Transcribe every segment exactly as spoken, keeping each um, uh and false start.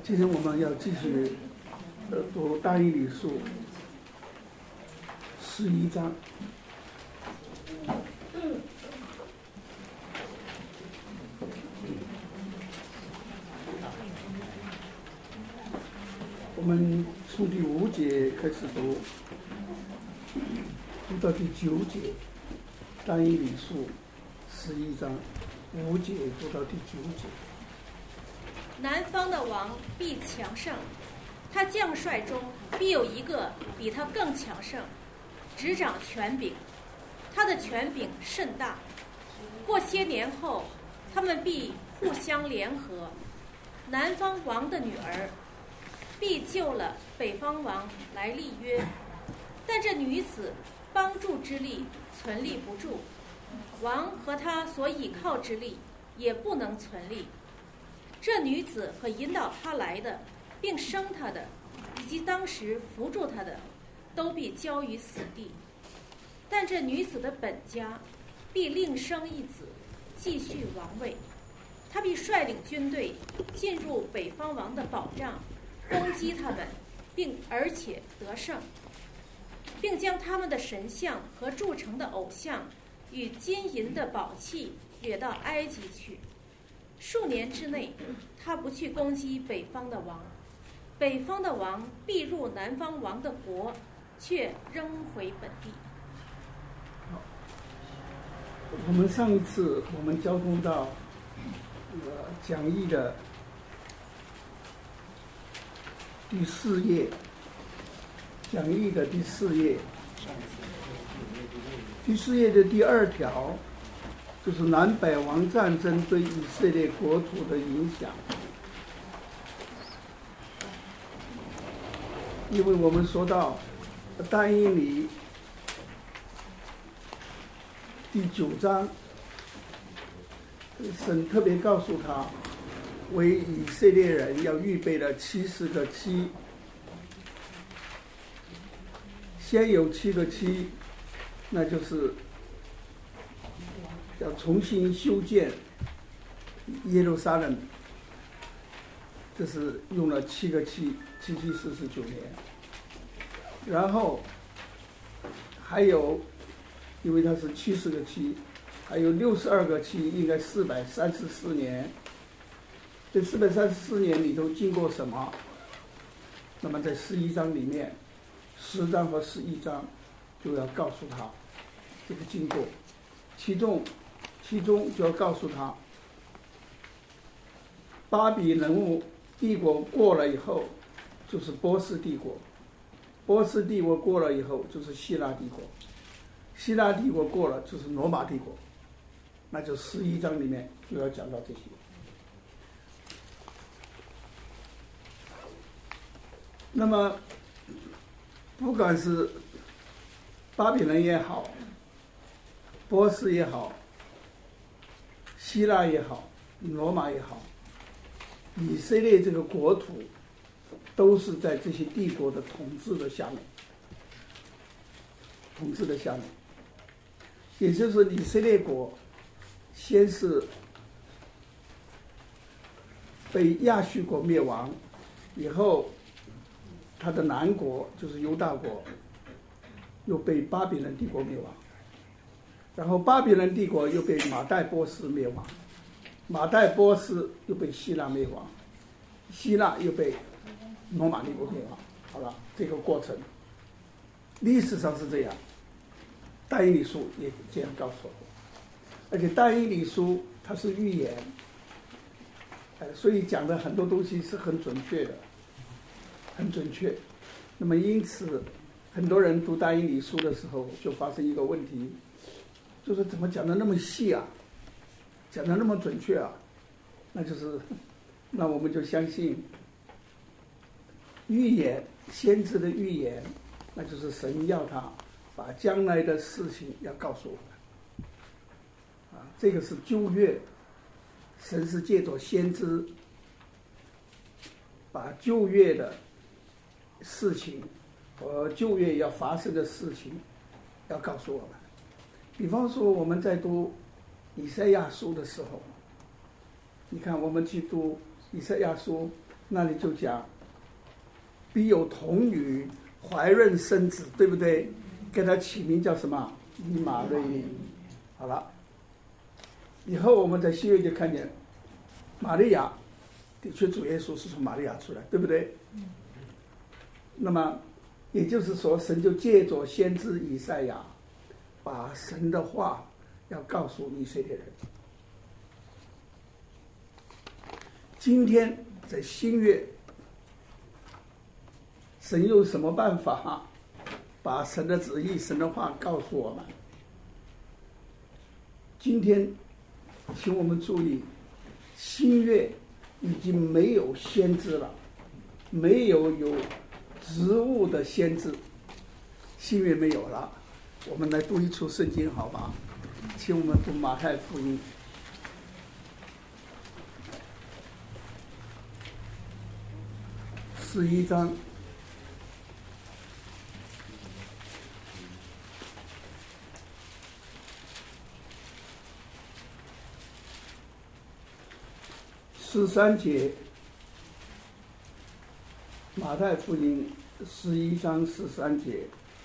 今天我们要继续呃读但以理书十一章。我们从第五节开始读，读到第九节。但以理书十一章五节读到第九节。 南方的王必强盛，他将帅中必有一个比他更强盛，执掌权柄，他的权柄甚大。过些年后，他们必互相联合，南方王的女儿必救了北方王来立约，但这女子帮助之力存立不住，王和他所倚靠之力也不能存立。这女子和引导她来的并生她的，以及当时扶助她的，都必交于死地。但这女子的本家必另生一子，继续王位。他必率领军队进入北方王的保障，攻击他们，并而且得胜，并将他们的神像和铸成的偶像与金银的宝器掠到埃及去。数年之内，他不去攻击北方的王，北方的王必入南方王的国，却仍回本地。 我们上一次我们交通到呃讲义的第四页，讲义的第四页，第四页的第二条，就是南北王战争对以色列国土的影响。因为我们说到但以理第九章，神特别告诉他，为以色列人要预备了七十个期，先有七个期，那就是要重新修建耶路撒冷，这是用了七个期，七七四十九年。然后还有，因为它是七十个期，还有六十二个期，应该四百三十四年。这四百三十四年里头经过什么？那么在十一章里面，十章和十一章就要告诉他这个经过，其中其中就要告诉他，巴比伦帝国过了以后，就是波斯帝国；波斯帝国过了以后，就是希腊帝国；希腊帝国过了，就是罗马帝国。那就十一章里面就要讲到这些。那么，不管是巴比伦也好，波斯也好，希腊也好，罗马也好，以色列这个国土都是在这些帝国的统治的下面，统治的下面。也就是以色列国先是被亚述国灭亡，以后他的南国就是犹大国又被巴比伦帝国灭亡，然后巴比伦帝国又被马代波斯灭亡，马代波斯又被希腊灭亡，希腊又被罗马帝国灭亡。好了，这个过程历史上是这样，但以理书也这样告诉我。而且但以理书它是预言，所以讲的很多东西是很准确的，很准确。那么因此很多人读但以理书的时候就发生一个问题，就是怎么讲的那么细啊，讲的那么准确啊？那就是那我们就相信预言，先知的预言，那就是神要他把将来的事情要告诉我们啊，这个是旧约，神是借着先知把旧约的事情和旧约要发生的事情要告诉我们。比方说我们在读以赛亚书的时候，你看我们去读以赛亚书那里就讲必有童女怀孕生子，对不对？给他起名叫什么？以马内利。好了，以后我们在新约就看见玛利亚，的确主耶稣是从玛利亚出来，对不对？那么也就是说，神就借着先知以赛亚，把神的话要告诉以色列人。今天在新约，神用什么办法把神的旨意、神的话告诉我们？今天，请我们注意，新约已经没有先知了，没有有职务的先知，新约没有了。我们来读一处圣经，好吧？请我们读马太福音。十一章十三节，马太福音十一章十三节。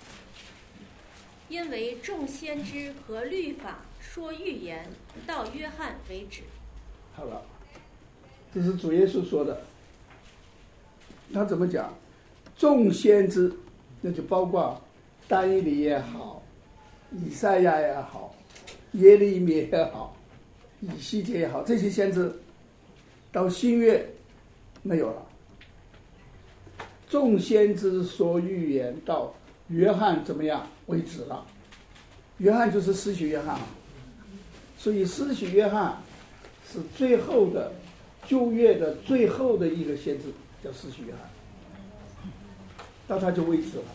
因为众先知和律法说预言，到约翰为止。 好了，这是主耶稣说的。他怎么讲？众先知，那就包括但以理也好，以赛亚也好，耶利米也好，以西结也好，这些先知到新约没有了。众先知说预言到约翰怎么样为止了？约翰就是施洗约翰，所以施洗约翰是最后的旧约的最后的一个先知，叫施洗约翰，到他就为止了。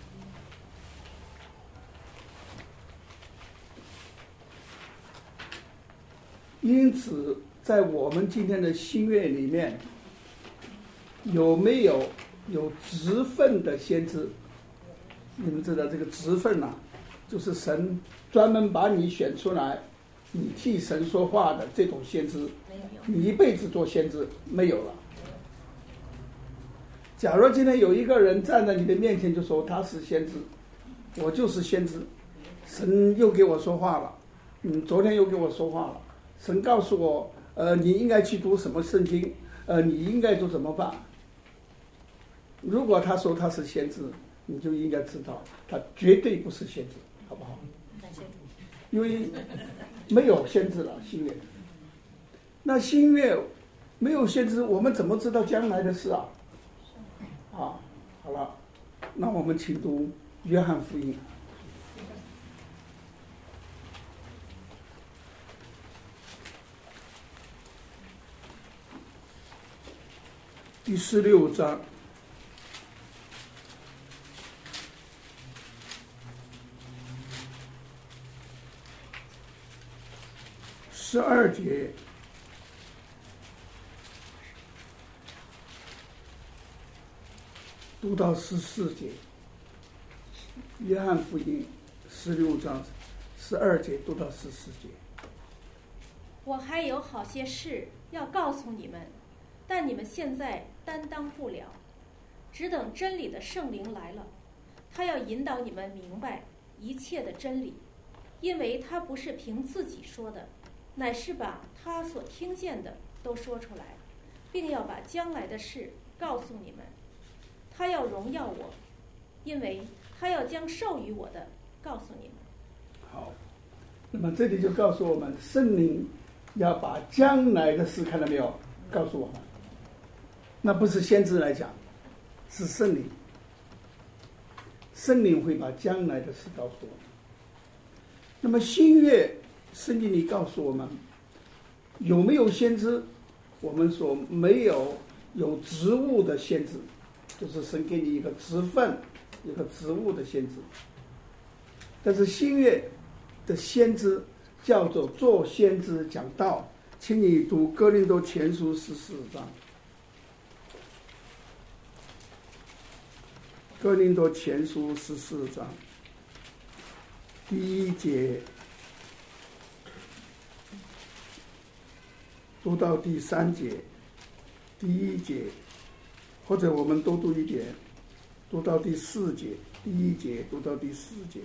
因此，在我们今天的新约里面，有没有有职分的先知？你们知道这个职分啊，就是神专门把你选出来，你替神说话的这种先知。你一辈子做先知没有了。假如今天有一个人站在你的面前就说他是先知，我就是先知，神又给我说话了，嗯，昨天又给我说话了，神告诉我，呃，你应该去读什么圣经，呃，你应该做怎么办？如果他说他是先知，你就应该知道他绝对不是先知，好不好？因为没有先知了，新约。那新约没有先知，我们怎么知道将来的事啊？啊，好了，那我们请读约翰福音。第十六章。十二节，读到十四节，约翰福音十六章十二节读到十四节。 我还有好些事要告诉你们，但你们现在担当不了，只等真理的圣灵来了，他要引导你们明白一切的真理，因为他不是凭自己说的，乃是把他所听见的都说出来，并要把将来的事告诉你们。他要荣耀我，因为他要将授予我的告诉你们。 好，那么这里就告诉我们，圣灵要把将来的事，看到没有，告诉我们。那不是先知来讲，是圣灵。圣灵会把将来的事告诉我们。那么新约圣经里告诉我们，有没有先知？我们说没有，有职务的先知，就是神给你一个职分，一个职务的先知。但是新约的先知叫做做先知讲道，请你读哥林多前书十四章。哥林多前书十四章第一节读到第三节。第一节， 或者我们多读一点，读到第四节，第一节读到第四节。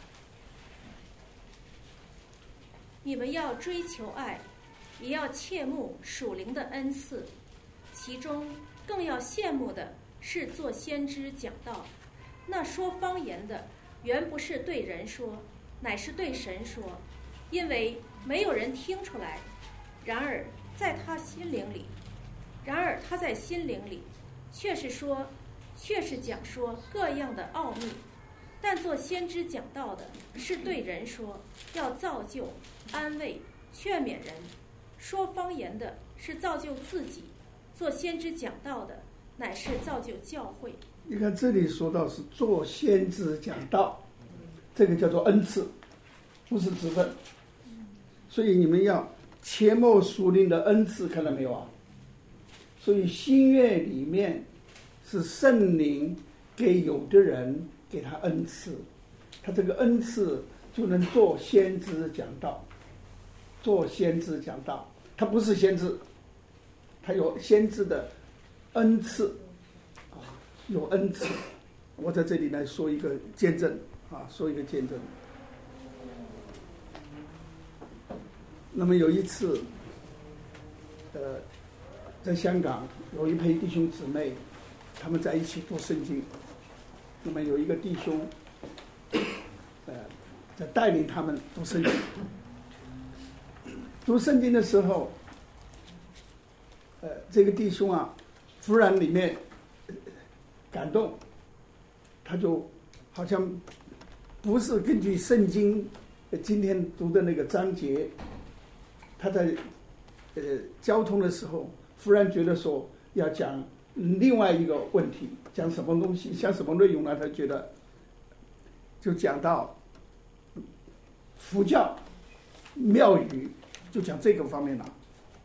你们要追求爱，也要切慕属灵的恩赐，其中更要羡慕的是做先知讲道。那说方言的，原不是对人说，乃是对神说，因为没有人听出来。然而在他心灵里，然而他在心灵里，却是说，却是讲说各样的奥秘。但做先知讲道的，是对人说，要造就、安慰、劝勉人；说方言的，是造就自己；做先知讲道的，乃是造就教会。 你看这里说到是做先知讲道，这个叫做恩赐，不是职分。所以你们要切莫属灵的恩赐，看到没有啊？所以新约里面是圣灵给有的人给他恩赐，他这个恩赐就能做先知讲道，做先知讲道。他不是先知，他有先知的恩赐啊，有恩赐。我在这里来说一个见证啊，说一个见证。那么有一次，呃，在香港有一批弟兄姊妹，他们在一起读圣经。那么有一个弟兄，呃，在带领他们读圣经。读圣经的时候，呃，这个弟兄啊，忽然里面感动，他就好像不是根据圣经今天读的那个章节，他在呃交通的时候，忽然觉得说要讲另外一个问题，讲什么东西，讲什么内容呢？他觉得就讲到佛教庙宇，就讲这个方面了。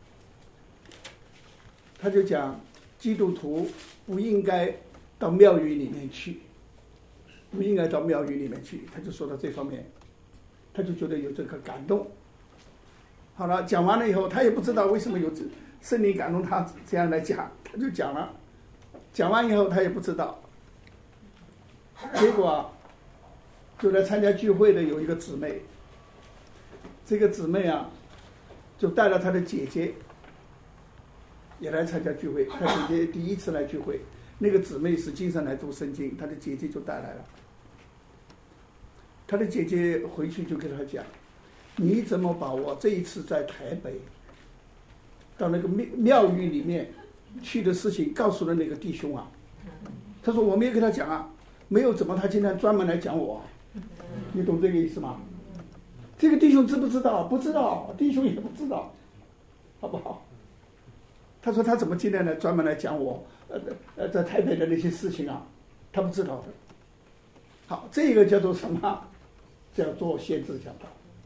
他就讲基督徒不应该到庙宇里面去，不应该到庙宇里面去。他就说到这方面，他就觉得有这个感动。好了，讲完了以后，他也不知道为什么有圣灵感动他这样来讲，他就讲了。讲完以后，他也不知道。结果就来参加聚会的有一个姊妹，这个姊妹啊，就带了她的姐姐也来参加聚会。她姐姐第一次来聚会，那个姊妹是经常来读圣经，她的姐姐就带来了。她的姐姐回去就跟她讲：“你怎么把我这一次在台北到那个庙庙宇里面去的事情告诉了那个弟兄啊？”他说：“我没有跟他讲啊，没有怎么他今天专门来讲我啊？你懂这个意思吗？”这个弟兄知不知道？不知道，弟兄也不知道，好不好？他说他怎么今天来专门来讲我呃呃在台北的那些事情啊？他不知道的。好，这个叫做什么？叫做先知讲道。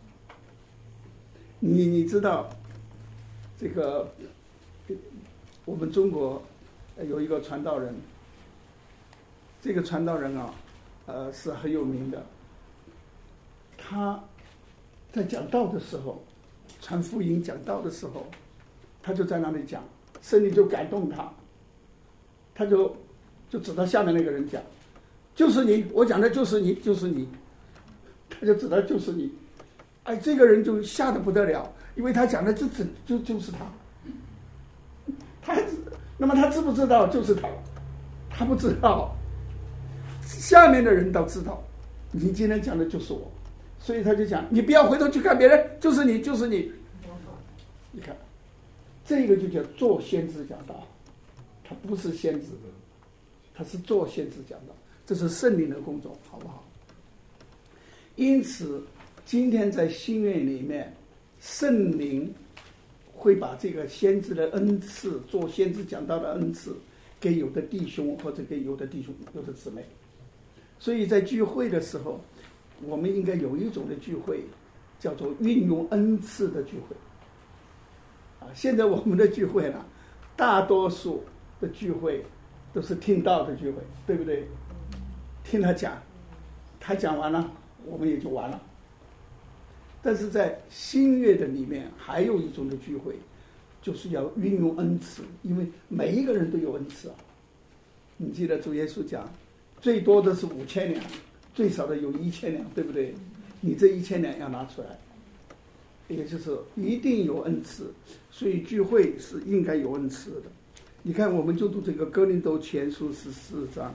你你知道这个我们中国有一个传道人，这个传道人啊，呃是很有名的。他在讲道的时候，传福音讲道的时候，他就在那里讲，圣灵就感动他，他就就指到下面那个人讲：“就是你，我讲的就是你，就是你。”他就指到就是你。哎，这个人就吓得不得了，因为他讲的就就就就是他。他那么他知不知道就是他？他不知道。下面的人倒知道，你今天讲的就是我，所以他就讲：“你不要回头去看别人，就是你，就是你。”你看，这个就叫做先知讲道，他不是先知，他是做先知讲道，这是圣灵的工作，好不好？因此，今天在新约里面，圣灵会把这个先知的恩赐，做先知讲道的恩赐，给有的弟兄或者给有的弟兄、有的姊妹。所以在聚会的时候，我们应该有一种的聚会，叫做运用恩赐的聚会。啊，现在我们的聚会呢，大多数的聚会都是听道的聚会，对不对？听他讲，他讲完了，我们也就完了。但是在新约的里面，还有一种的聚会，就是要运用恩赐，因为每一个人都有恩赐啊。 你记得主耶稣讲，最多的是五千两，最少的有一千两，对不对？你这一千两要拿出来，也就是一定有恩赐，所以聚会是应该有恩赐的。你看，我们就读这个哥林多前书十四章，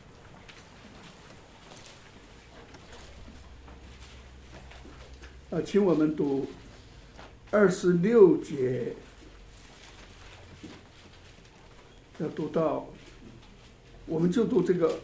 呃，请我们读二十六节，要读到，我们就读这个，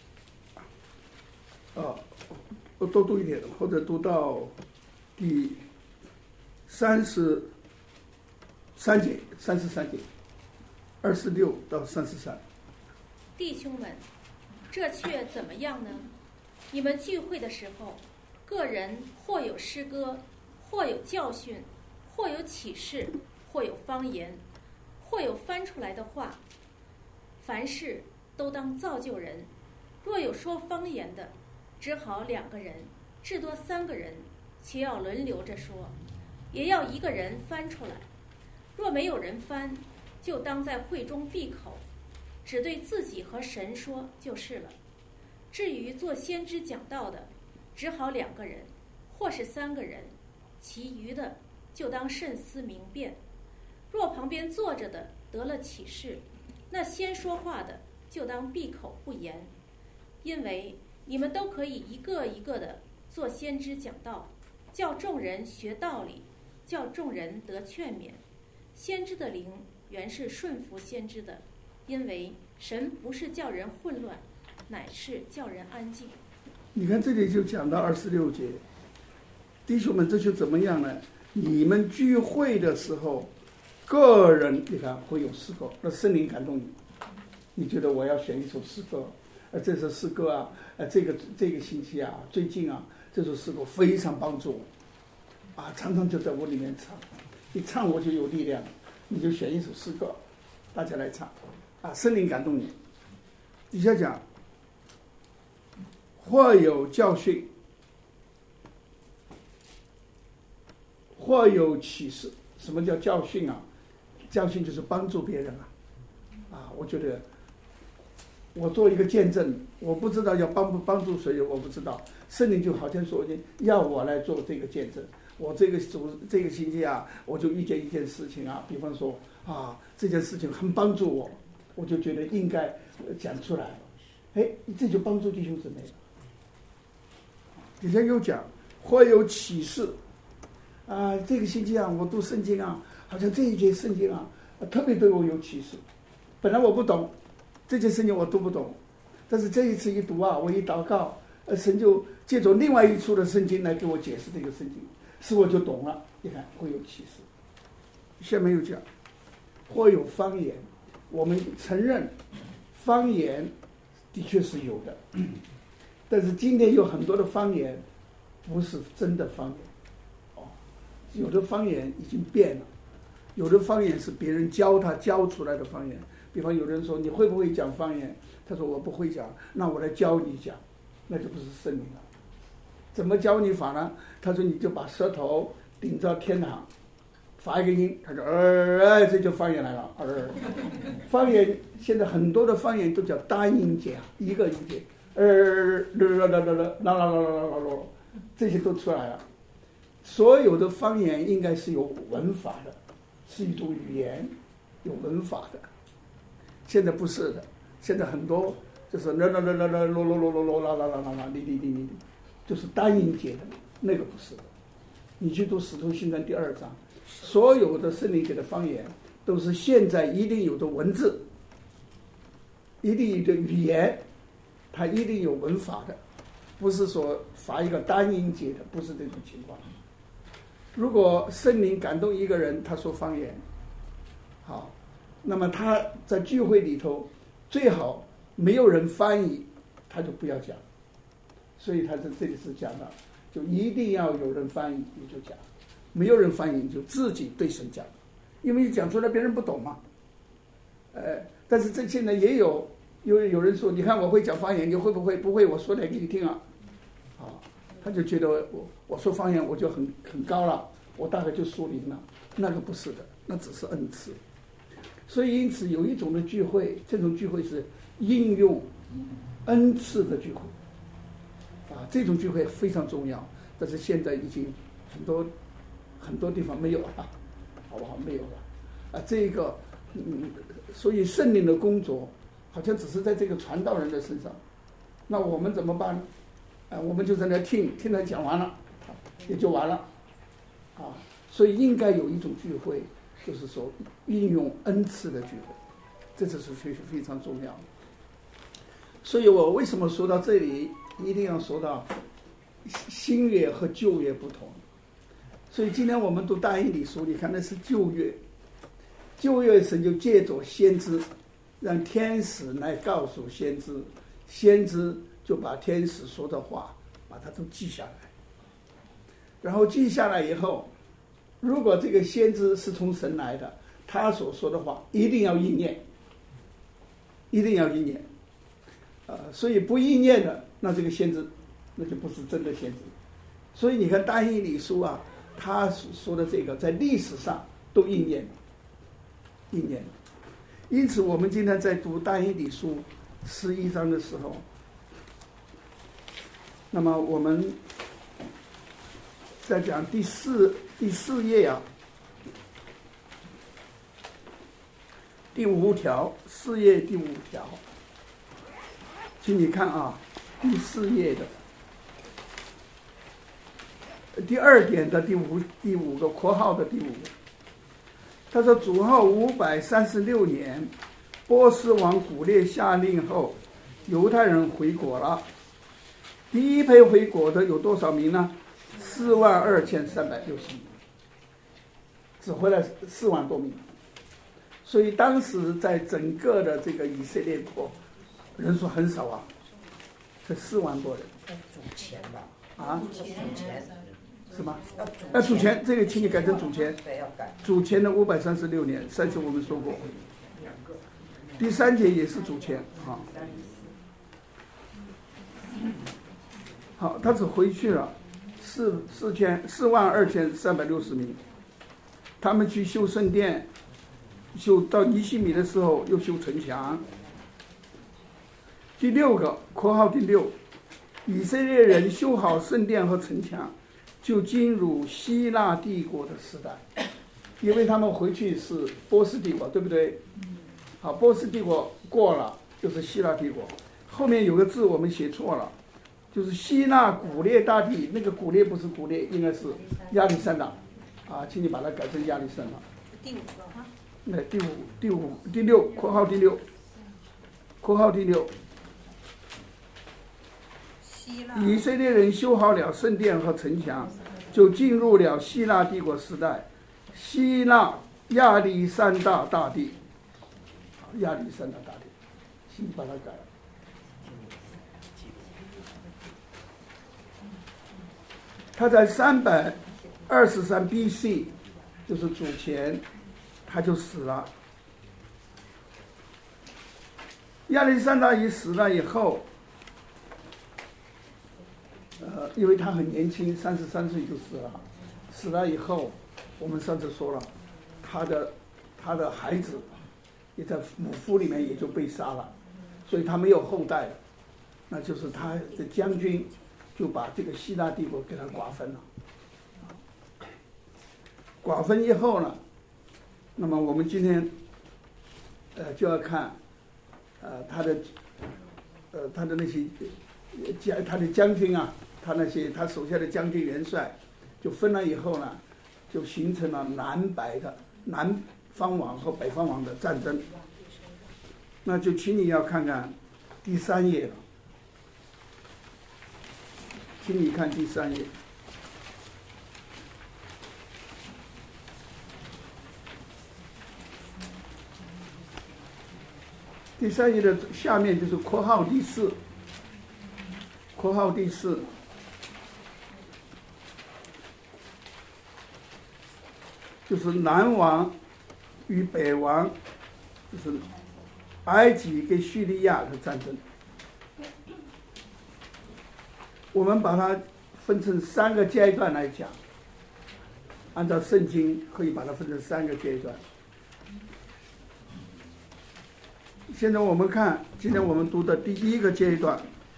啊，多读一点，或者读到第三十三节，三十三节。二十六到三十三， 弟兄们，这却怎么样呢？你们聚会的时候，个人或有诗歌，或有教训，或有启示，或有方言，或有翻出来的话，凡事都当造就人。若有说方言的，只好两个人，至多三个人，且要轮流着说，也要一个人翻出来。若没有人翻，就当在会中闭口，只对自己和神说就是了。至于做先知讲道的，只好两个人，或是三个人，其余的就当慎思明辨。若旁边坐着的得了启示，那先说话的就当闭口不言，因为你们都可以一个一个的做先知讲道，叫众人学道理，叫众人得劝勉。先知的灵原是顺服先知的，因为神不是叫人混乱，乃是叫人安静。 你看这里就讲到二十六节，弟兄们，这就怎么样呢？你们聚会的时候，个人你看会有诗歌，那圣灵感动你，你觉得我要选一首诗歌，呃，这首诗歌啊，呃，这个这个星期啊，最近啊，这首诗歌非常帮助我，啊，常常就在我里面唱，一唱我就有力量。你就选一首诗歌，大家来唱，啊，圣灵感动你。底下讲，或有教训，或有启示。什么叫教训啊？教训就是帮助别人啊。啊，我觉得，我做一个见证，我不知道要帮不帮助谁，我不知道。圣灵就好像说要我来做这个见证。我这个主这个星期啊，我就遇见一件事情啊，比方说啊，这件事情很帮助我，我就觉得应该讲出来，哎，这就帮助弟兄姊妹了。底下又讲，或有启示，啊，这个星期啊，我读圣经啊，好像这一节圣经啊，特别对我有启示。本来我不懂，这节圣经我读不懂，但是这一次一读啊，我一祷告，呃，神就借着另外一处的圣经来给我解释这个圣经。使我就懂了，你看会有启示。下面又讲，或有方言，我们承认方言的确是有的，但是今天有很多的方言不是真的方言，哦，有的方言已经变了，有的方言是别人教他教出来的方言。比方有人说你会不会讲方言？他说我不会讲，那我来教你讲，那就不是圣灵了。怎么教你法呢？他说你就把舌头顶着天堂，发一个音，他说呃，这就方言来了。呃，方言现在很多的方言都叫单音节，一个音节，呃，啦啦啦啦啦啦啦啦啦啦，这些都出来了。所有的方言应该是有文法的，是一种语言，有文法的。现在不是的，现在很多就是啦啦啦啦啦咯咯咯咯咯啦啦啦啦啦哩哩哩哩。就是单音节的，那个不是的。你去读《使徒行传》第二章，所有的圣灵节的方言都是现在一定有的文字，一定有的语言，它一定有文法的，不是说发一个单音节的，不是这种情况。如果圣灵感动一个人，他说方言，好，那么他在聚会里头最好没有人翻译，他就不要讲。所以他在这里是讲的，就一定要有人翻译，你就讲；没有人翻译，你就自己对神讲，因为你讲出来别人不懂嘛。呃，但是这现在也有有有人说，你看我会讲方言，你会不会？不会，我说来给你听啊。啊，他就觉得我我说方言我就很很高了，我大概就属灵了。那个不是的，那只是恩赐。 所以因此有一种的聚会，这种聚会是应用恩赐的聚会啊，这种聚会非常重要，但是现在已经很多很多地方没有了，好不好？没有了啊，这个嗯，所以圣灵的工作好像只是在这个传道人的身上，那我们怎么办呢？啊，我们就在那听，听他讲完了，也就完了啊。所以应该有一种聚会，就是说运用恩赐的聚会，这就是非非常重要的。所以我为什么说到这里一定要说到新约和旧约不同？所以今天我们读但以理书，你看那是旧约，旧约神就借着先知，让天使来告诉先知，先知就把天使说的话把它都记下来，然后记下来以后，如果这个先知是从神来的，他所说的话一定要应验，一定要应验，呃，所以不应验的，那这个先知那就不是真的先知。所以你看但以理书啊，他说的这个在历史上都应验了，应验了。因此我们今天在读但以理书十一章的时候，那么我们在讲第四第四页啊，第五条，四页第五条，请你看啊，第四页的第二点的第五第五个括号的第五个，他说主后五百三十六年，波斯王古列下令后，犹太人回国了。第一批回国的有多少名呢？四万二千三百六十名，只回来四万多名。所以当时在整个的这个以色列国人数很少啊，这四万多人。 主前吧？ 啊？ 主前是吗？要主前，这个请你改成主前。 对，要改。 主前的五百三十六年，上次我们说过。第三节也是主前啊。好，他只回去了四四千四万二千三百六十名，他们去修圣殿，修到尼希米的时候又修城墙。第六个括号第六，以色列人修好圣殿和城墙，就进入希腊帝国的时代，因为他们回去是波斯帝国，对不对？好，波斯帝国过了就是希腊帝国，后面有个字我们写错了。就是希腊古列大帝，那个古列不是古列，应该是亚历山大，啊，请你把它改成亚历山大。 第五个哈。 那第五、第五、第六（括号第六），括号第六。以色列人修好了圣殿和城墙，就进入了希腊帝国时代，希腊亚历山大大帝，亚历山大大帝，请你把它改了。他在三百二十三 B C， 就是主前，他就死了。亚历山大一死了以后，呃，因为他很年轻，三十三岁就死了。死了以后，我们上次说了，他的他的孩子也在母腹里面也就被杀了，所以他没有后代了。那就是他的将军就把这个希腊帝国给他瓜分了。瓜分以后呢，那么我们今天呃就要看呃他的呃他的那些将他的将军啊，他那些他手下的将军元帅就分了以后呢，就形成了南北的南方王和北方王的战争。那就请你要看看第三页了，请你看第三页。第三页的下面就是括号第四，括号第四，就是南王与北王，就是埃及跟叙利亚的战争。我们把它分成三个阶段来讲，按照圣经可以把它分成三个阶段。 现在我们看今天我们读的第一个阶段，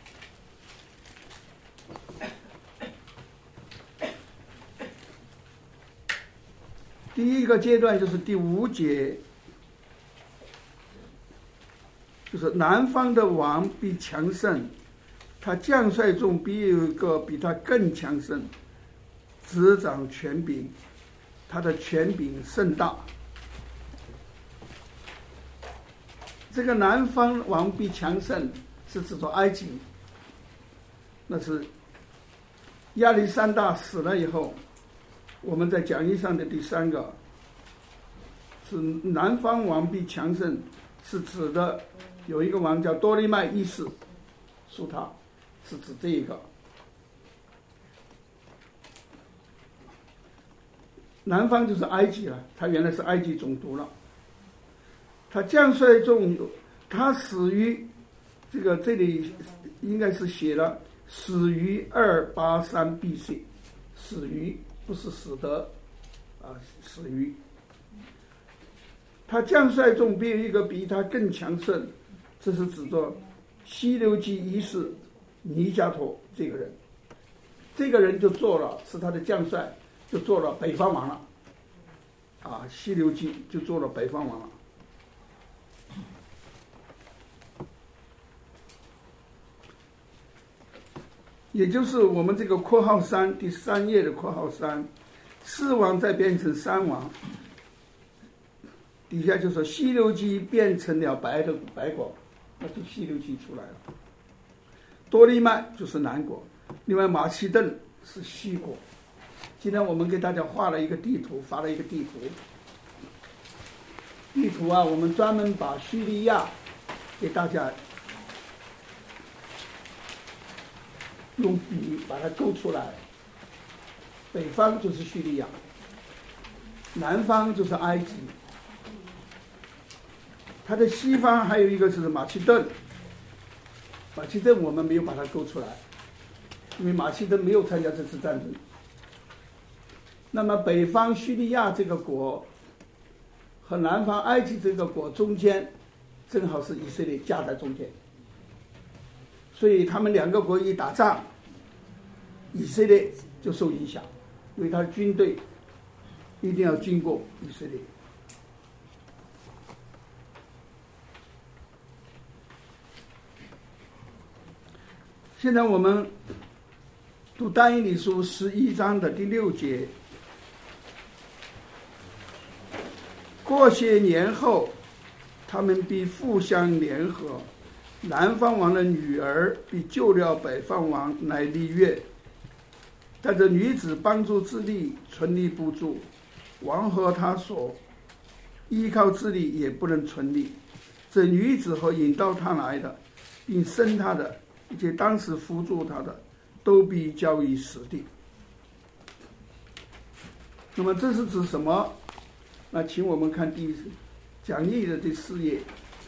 第一个阶段就是第五节，就是南方的王必强盛，他将帅中必有一个比他更强盛，执掌权柄，他的权柄甚大。这个南方王必强盛是指着埃及，那是亚历山大死了以后，我们在讲义上的第三个是南方王必强盛，是指的有一个王叫多利麦一世，属他是指这一个。南方就是埃及了，他原来是埃及总督了。他将帅中，他死于这个这里应该是写了死于二八三 B C， 死于不是死的啊，死于。他将帅中必有一个比他更强盛，这是指着西流基一世尼加托这个人，这个人就做了，是他的将帅，就做了北方王了，啊，西流基就做了北方王了。也就是我们这个括号三第三页的括号三，四王再变成三王，底下就说西流基变成了白的白国，那就西流基出来了。多利麦就是南国，另外马其顿是西国。今天我们给大家画了一个地图，发了一个地图。地图啊，我们专门把叙利亚给大家用笔把它勾出来，北方就是叙利亚，南方就是埃及，它的西方还有一个是马其顿，马其顿我们没有把它勾出来，因为马其顿没有参加这次战争。那么北方叙利亚这个国和南方埃及这个国中间正好是以色列夹在中间，所以他们两个国一打仗，以色列就受影响，因为他的军队一定要经过以色列。现在我们读但以理书十一章的第六节，过些年后，他们必互相联合，南方王的女儿必救了北方王来立约，但这女子帮助之力存立不住，王和他所依靠之力也不能存立。这女子和引导他来的并生他的以及当时辅助他的都必交于死地。那么这是指什么？那请我们看第讲义的第四页，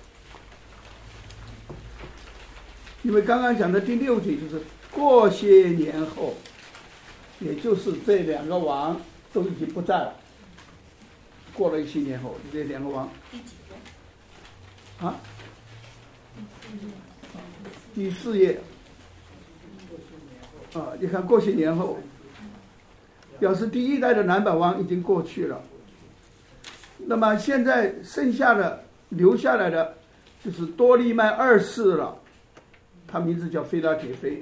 因为刚刚讲的第六节就是过些年后，也就是这两个王都已经不在了，过了一些年后，这两个王第几页？ 啊，第四页啊，你看过些年后，表示第一代的南北王已经过去了。那么现在剩下的留下来的就是多利麦二世了，他名字叫菲拉铁菲。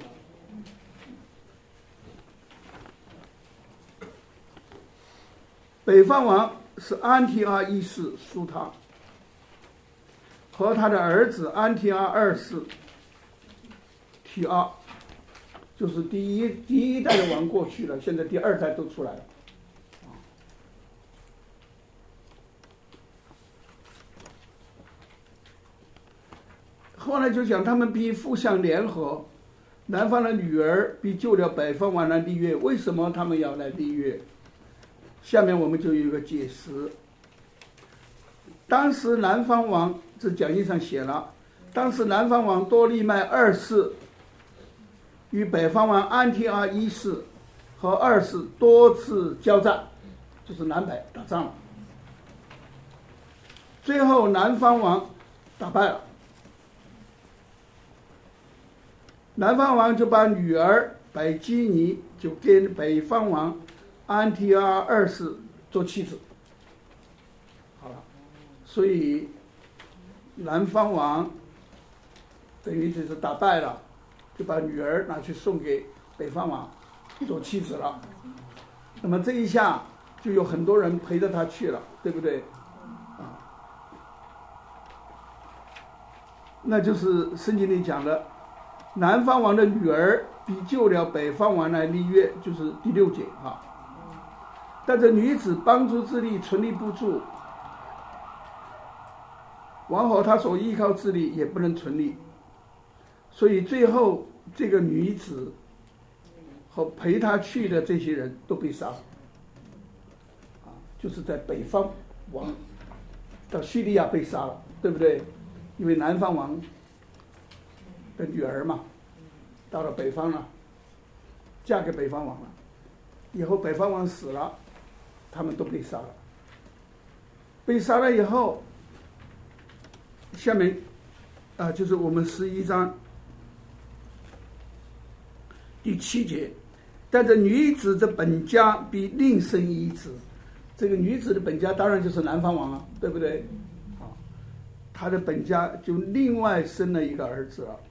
北方王是安提阿一世属他，和他的儿子安提阿二世提阿，就是第一第一代的王过去了，现在第二代都出来了。后来就讲他们必互相联合，南方的女儿必救了北方王来立约。为什么他们要来立约？下面我们就有一个解释。当时南方王，这讲义上写了，当时南方王多利麦二世与北方王安提阿一世和二世多次交战，就是南北打仗了。最后南方王打败了， 南方王就把女儿百基尼就跟北方王安提阿二世做妻子。好了，所以南方王等于就是打败了，就把女儿拿去送给北方王做妻子了。那么这一下就有很多人陪着他去了，对不对？啊，那就是圣经里讲的，南方王的女儿比救了北方王来立约，就是第六节啊。但这女子帮助之力存立不住，王后她所依靠之力也不能存立，所以最后这个女子和陪她去的这些人都被杀了，啊，就是在北方王到叙利亚被杀了，对不对？因为南方王的女儿嘛，到了北方了，嫁给北方王了，以后北方王死了，他们都被杀了。被杀了以后，下面啊、呃，就是我们十一章第七节，但这女子的本家必另生一子，这个女子的本家当然就是南方王啊，对不对？啊，她的本家就另外生了一个儿子了。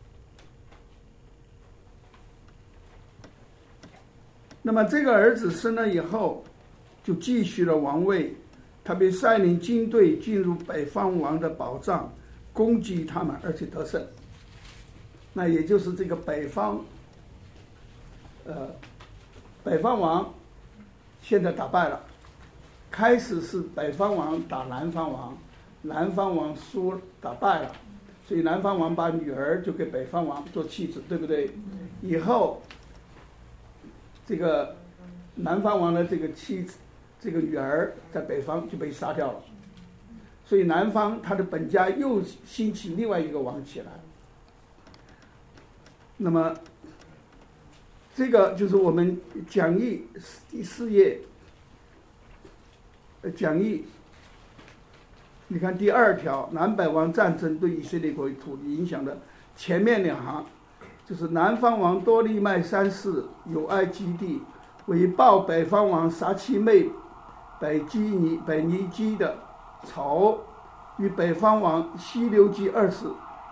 那么这个儿子生了以后，就继续了王位，他被率领军队进入北方王的保障，攻击他们，而且得胜。那也就是这个北方，呃，北方王现在打败了。开始是北方王打南方王，南方王输打败了，所以南方王把女儿就给北方王做妻子，对不对？以后这个南方王的这个妻子，这个女儿在北方就被杀掉了，所以南方他的本家又兴起另外一个王起来。那么这个就是我们讲义第四页讲义，你看第二条，南北王战争对以色列国土地影响的前面两行，就是南方王多利麦三世有爱基地，为报北方王撒其妹北基尼北尼基的仇，与北方王西流基二世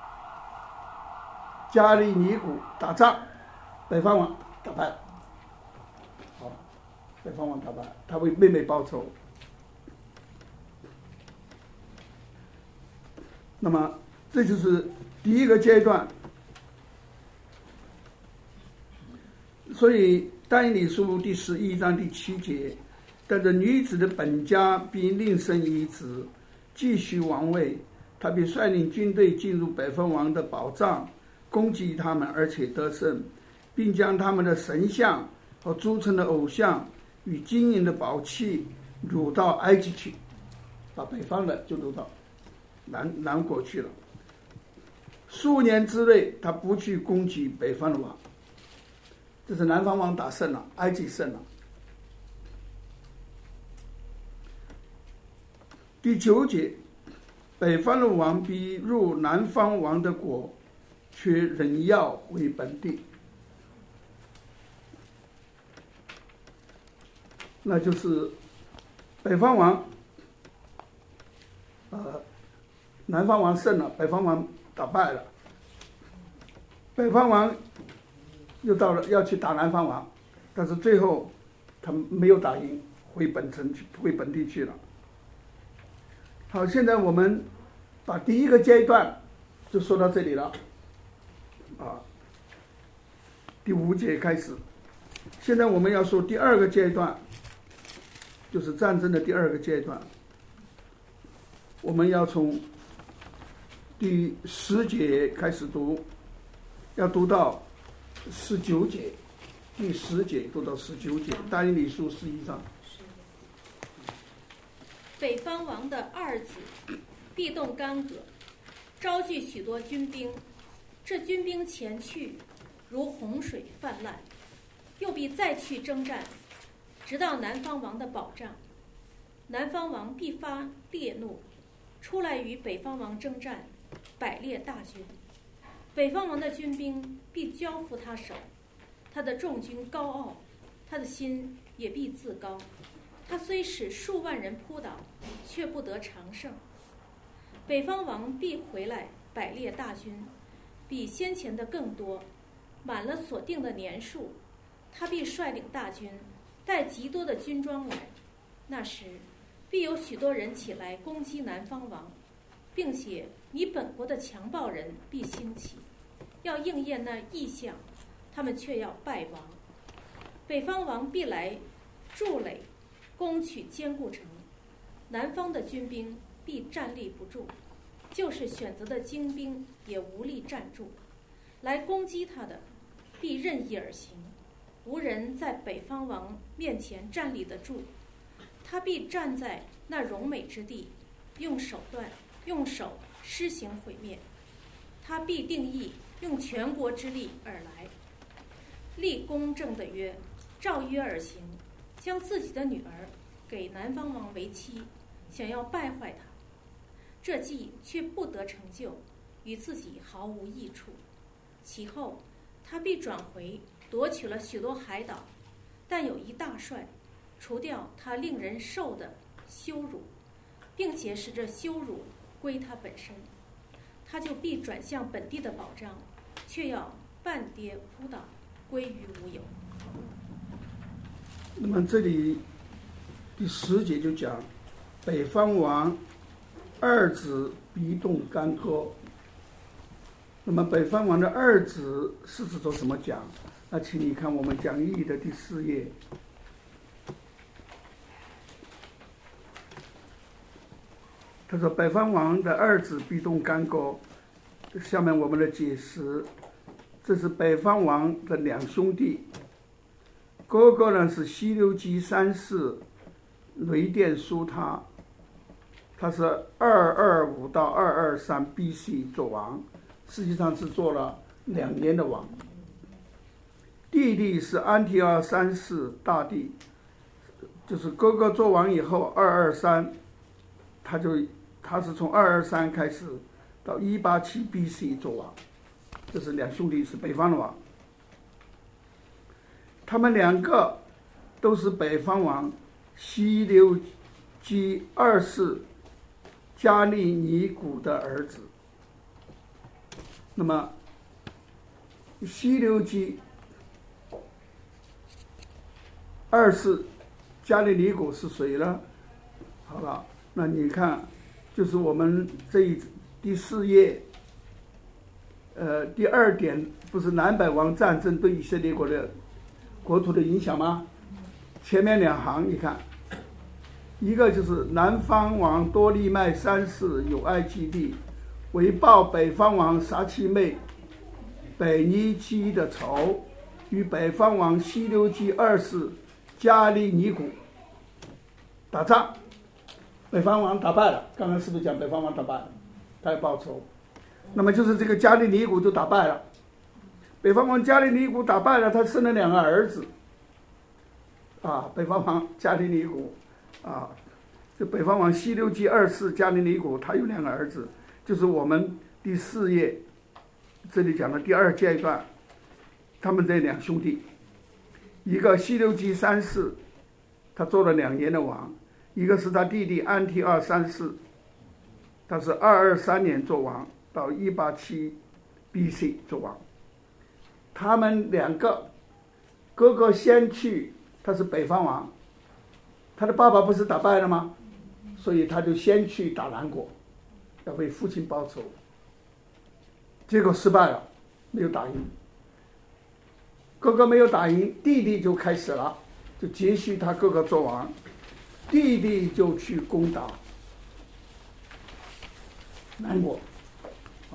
加利尼古打仗，北方王打败了。好，北方王打败，他为妹妹报仇。那么这就是第一个阶段。所以但以理书第十一章第七节，但这女子的本家必另生一子，继续王位，他必率领军队进入北方王的保障，攻击他们，而且得胜，并将他们的神像和铸成的偶像与金银的宝器掳到埃及去，把北方的就掳到南南国去了。数年之内，他不去攻击北方的王，这是南方王打胜了，埃及胜了。第九节，北方的王必入南方王的国，却仍要回本地。那就是北方王，呃，南方王胜了，北方王打败了，北方王又到了要去打南方王，但是最后他没有打赢，回本城去，回本地去了。好，现在我们把第一个阶段就说到这里了，啊，第五节开始。现在我们要说第二个阶段，就是战争的第二个阶段。我们要从第十节开始读，要读到十九节，第十节读到十九节，但以理书十一章。 北方王的二子必动干戈，招聚许多军兵，这军兵前去，如洪水泛滥，又必再去征战，直到南方王的保障。南方王必发烈怒，出来与北方王征战，百列大军。 北方王的军兵必交付他手，他的众军高傲，他的心也必自高。他虽使数万人扑倒，却不得长胜。北方王必回来摆列大军，比先前的更多，满了所定的年数。他必率领大军，带极多的军装来。那时，必有许多人起来攻击南方王，并且你本国的强暴人必兴起，要应验那异象，他们却要败亡。北方王必来筑垒，攻取坚固城，南方的军兵必站立不住，就是选择的精兵也无力站住。来攻击他的，必任意而行，无人在北方王面前站立得住。他必站在那荣美之地，用手段用手施行毁灭。他必定义用全国之力而来，立公正的约，照约而行，将自己的女儿给南方王为妻，想要败坏他。这计却不得成就，与自己毫无益处。其后他必转回，夺取了许多海岛，但有一大帅，除掉他令人受的羞辱，并且使这羞辱归他本身，他就必转向本地的保障，却要半跌扑倒，归于无有。 那么这里第十节就讲，北方王二子必动干戈。那么北方王的二子是指着什么讲？那请你看我们讲义的第四页。他说北方王的二子必动干戈。下面我们的解释，这是北方王的两兄弟，哥哥呢是西流基三世雷电苏他，他是二二五到二二三 B C 做王，实际上是做了两年的王。弟弟是安提阿三世大帝，就是哥哥做王以后二二三，他就他是从二二三开始到一八七 B C 做王，这是两兄弟是北方的王。他们两个都是北方王西流基二世加利尼古的儿子。那么西流基二世加利尼古是谁呢？好了，那你看，就是我们这一第四页，呃，第二点不是南北王战争对以色列国的国土的影响吗？前面两行你看，一个就是南方王多利麦三世有爱基地，为报北方王撒其妹北尼基的仇，与北方王西流基二世加利尼古打仗，北方王打败了。刚刚是不是讲北方王打败了？他要报仇，那么就是这个加利尼古就打败了。北方王加利尼古打败了，他生了两个儿子。啊，北方王加利尼古，啊，这北方王西流基二世加利尼古，他有两个儿子，就是我们第四页这里讲的第二阶段，他们这两兄弟，一个西流基三世，他做了两年的王；一个是他弟弟安提阿三世，他是二二三年做王到一八七 B C 做王。他们两个哥哥先去，他是北方王，他的爸爸不是打败了吗？所以他就先去打南国，要为父亲报仇。结果失败了，没有打赢。哥哥没有打赢，弟弟就开始了，就接续他哥哥做王，弟弟就去攻打南国，啊，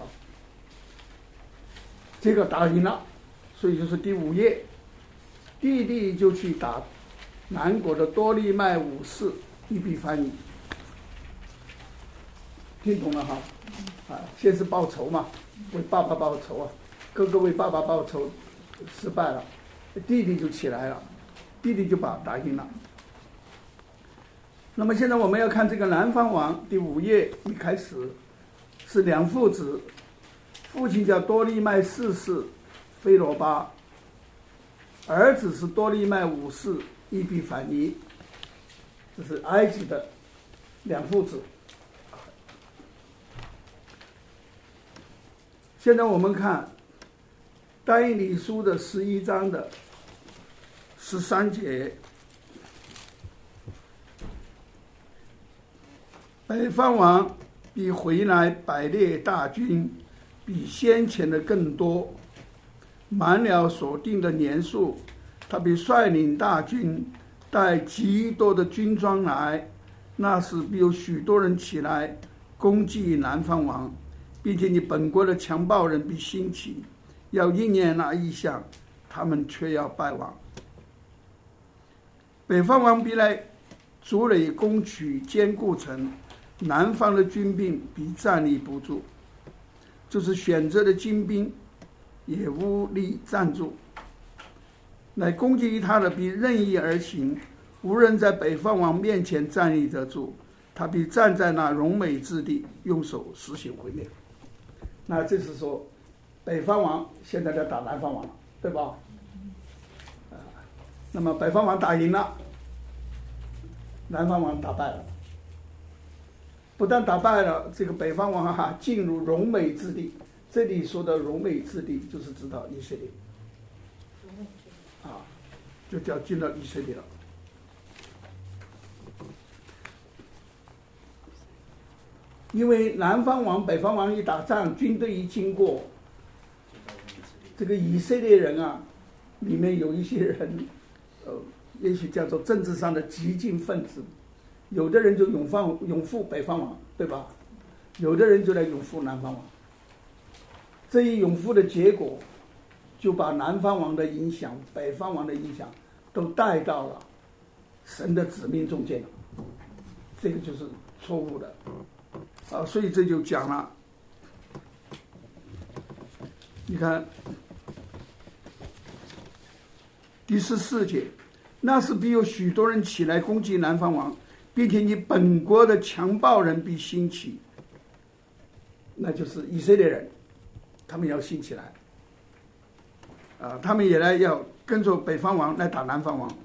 这个打赢了，所以就是第五页，弟弟就去打南国的多利麦武士，一笔翻译，听懂了哈？啊，先是报仇嘛，为爸爸报仇啊，哥哥为爸爸报仇失败了，弟弟就起来了，弟弟就把打赢了。那么现在我们要看这个南方王第五页一开始是两父子父亲叫多利麦四世菲罗巴，儿子是多利麦五世伊比反尼，这是埃及的两父子。现在我们看但以理书的十一章的十三节，北方王比回来百列大军比先前的更多，满了所定的年数，他必率领大军带极多的军装来，那时必有许多人起来攻击南方王，并且你本国的强暴人必兴起，要应验那异象，他们却要败亡。北方王必来筑垒攻取坚固城，南方的军兵必站立不住，就是选择的精兵也无力站住。乃攻击他的必任意而行，无人在北方王面前站立得住，他必站在那荣美之地，用手实行毁灭。那这是说北方王现在在打南方王了，对吧？呃、那么北方王打赢了，南方王打败了。不但打败了这个北方王哈、啊，进入荣美之地。这里说的荣美之地，就是指到以色列，啊，就叫进到以色列了。因为南方王、北方王一打仗，军队一经过，这个以色列人啊，里面有一些人，呃，也许叫做政治上的激进分子。有的人就拥放拥护北方王，对吧？有的人就来拥护南方王。这一拥护的结果，就把南方王的影响、北方王的影响都带到了神的子民中间了。这个就是错误的啊！所以这就讲了，你看第十四节，那时必有许多人起来攻击南方王，并且你本国的强暴人必兴起，那就是以色列人，他们要兴起来，啊，他们也来要跟着北方王来打南方王。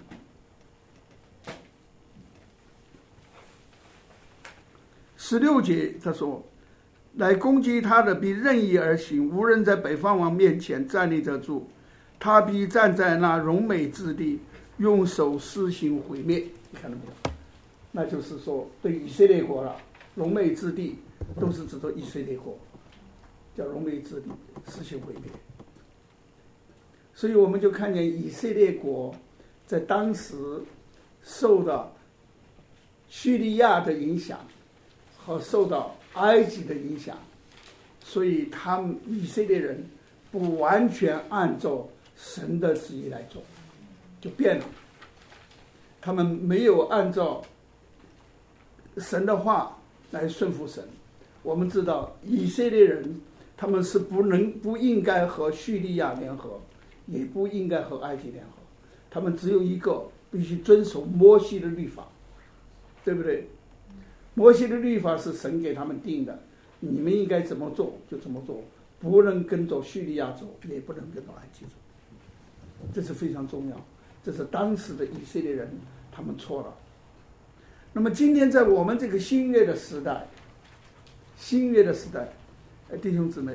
十六节他说，来攻击他的必任意而行，无人在北方王面前站立得住，他必站在那荣美之地，用手施行毁灭。你看到没有？那就是说对以色列国了，荣美之地都是指着以色列国，叫荣美之地施行毁灭。所以我们就看见以色列国在当时受到叙利亚的影响和受到埃及的影响，所以他们以色列人不完全按照神的旨意来做，就变了。他们没有按照神的话来顺服神。我们知道以色列人他们是不能不应该和叙利亚联合，也不应该和埃及联合，他们只有一个，必须遵守摩西的律法，对不对？摩西的律法是神给他们定的，你们应该怎么做就怎么做，不能跟着叙利亚走，也不能跟着埃及走，这是非常重要。这是当时的以色列人他们错了。那么今天在我们这个新约的时代，新约的时代，弟兄姊妹，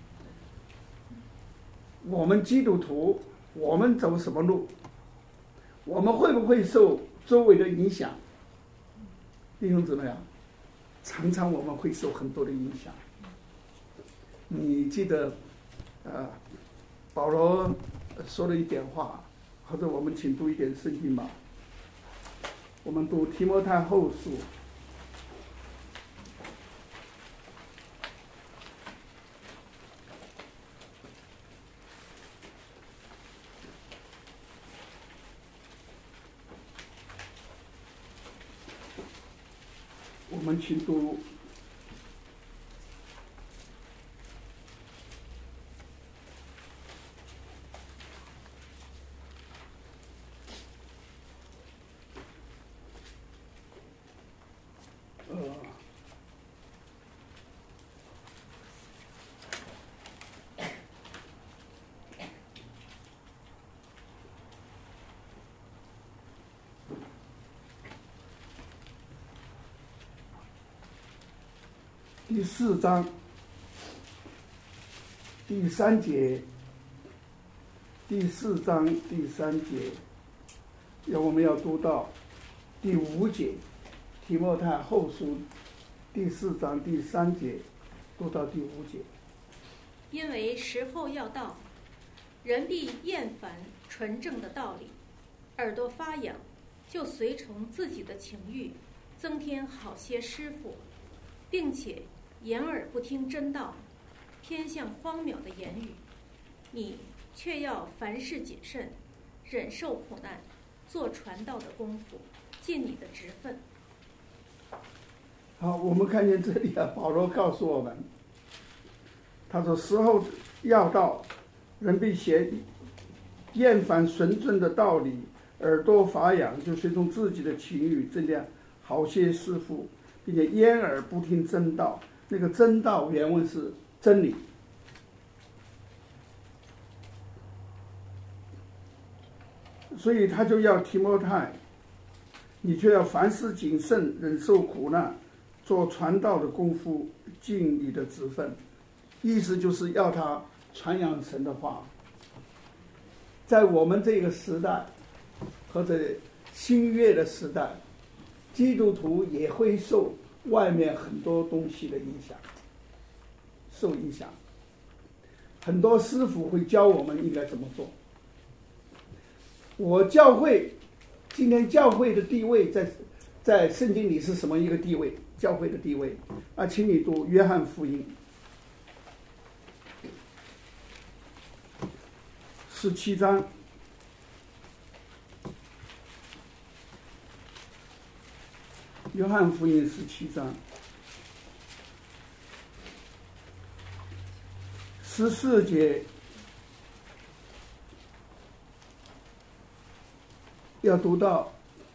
我们基督徒，我们走什么路？我们会不会受周围的影响？弟兄姊妹啊，常常我们会受很多的影响。你记得，呃，保罗说了一点话，或者我们请读一点圣经吧。我们读提摩太后书。我们请读呃第四章第三节，第四章第三节，要我们要读到第五节，提摩太后书第四章第三节，读到第五节。 因为时候要到，人必厌烦纯正的道理，耳朵发痒，就随从自己的情欲，增添好些师傅，并且掩耳不听真道，偏向荒谬的言语。你却要凡事谨慎，忍受苦难，做传道的功夫，尽你的职分。 好，我们看见这里啊，保罗告诉我们，他说时候要到，人必嫌厌烦纯正的道理，耳朵发痒，就随从自己的情欲，增加好些师傅，并且掩耳不听真道。那个真道原文是真理。所以他就要提摩太，你却要凡事谨慎，忍受苦难，做传道的功夫，尽你的职分。意思就是要他传扬神的话。在我们这个时代，或者新约的时代，基督徒也会受外面很多东西的影响，受影响。很多师傅会教我们应该怎么做。我教会今天教会的地位在在圣经里是什么一个地位？教会的地位啊，请你读约翰福音十七章。约翰福音十七章十四节，要读到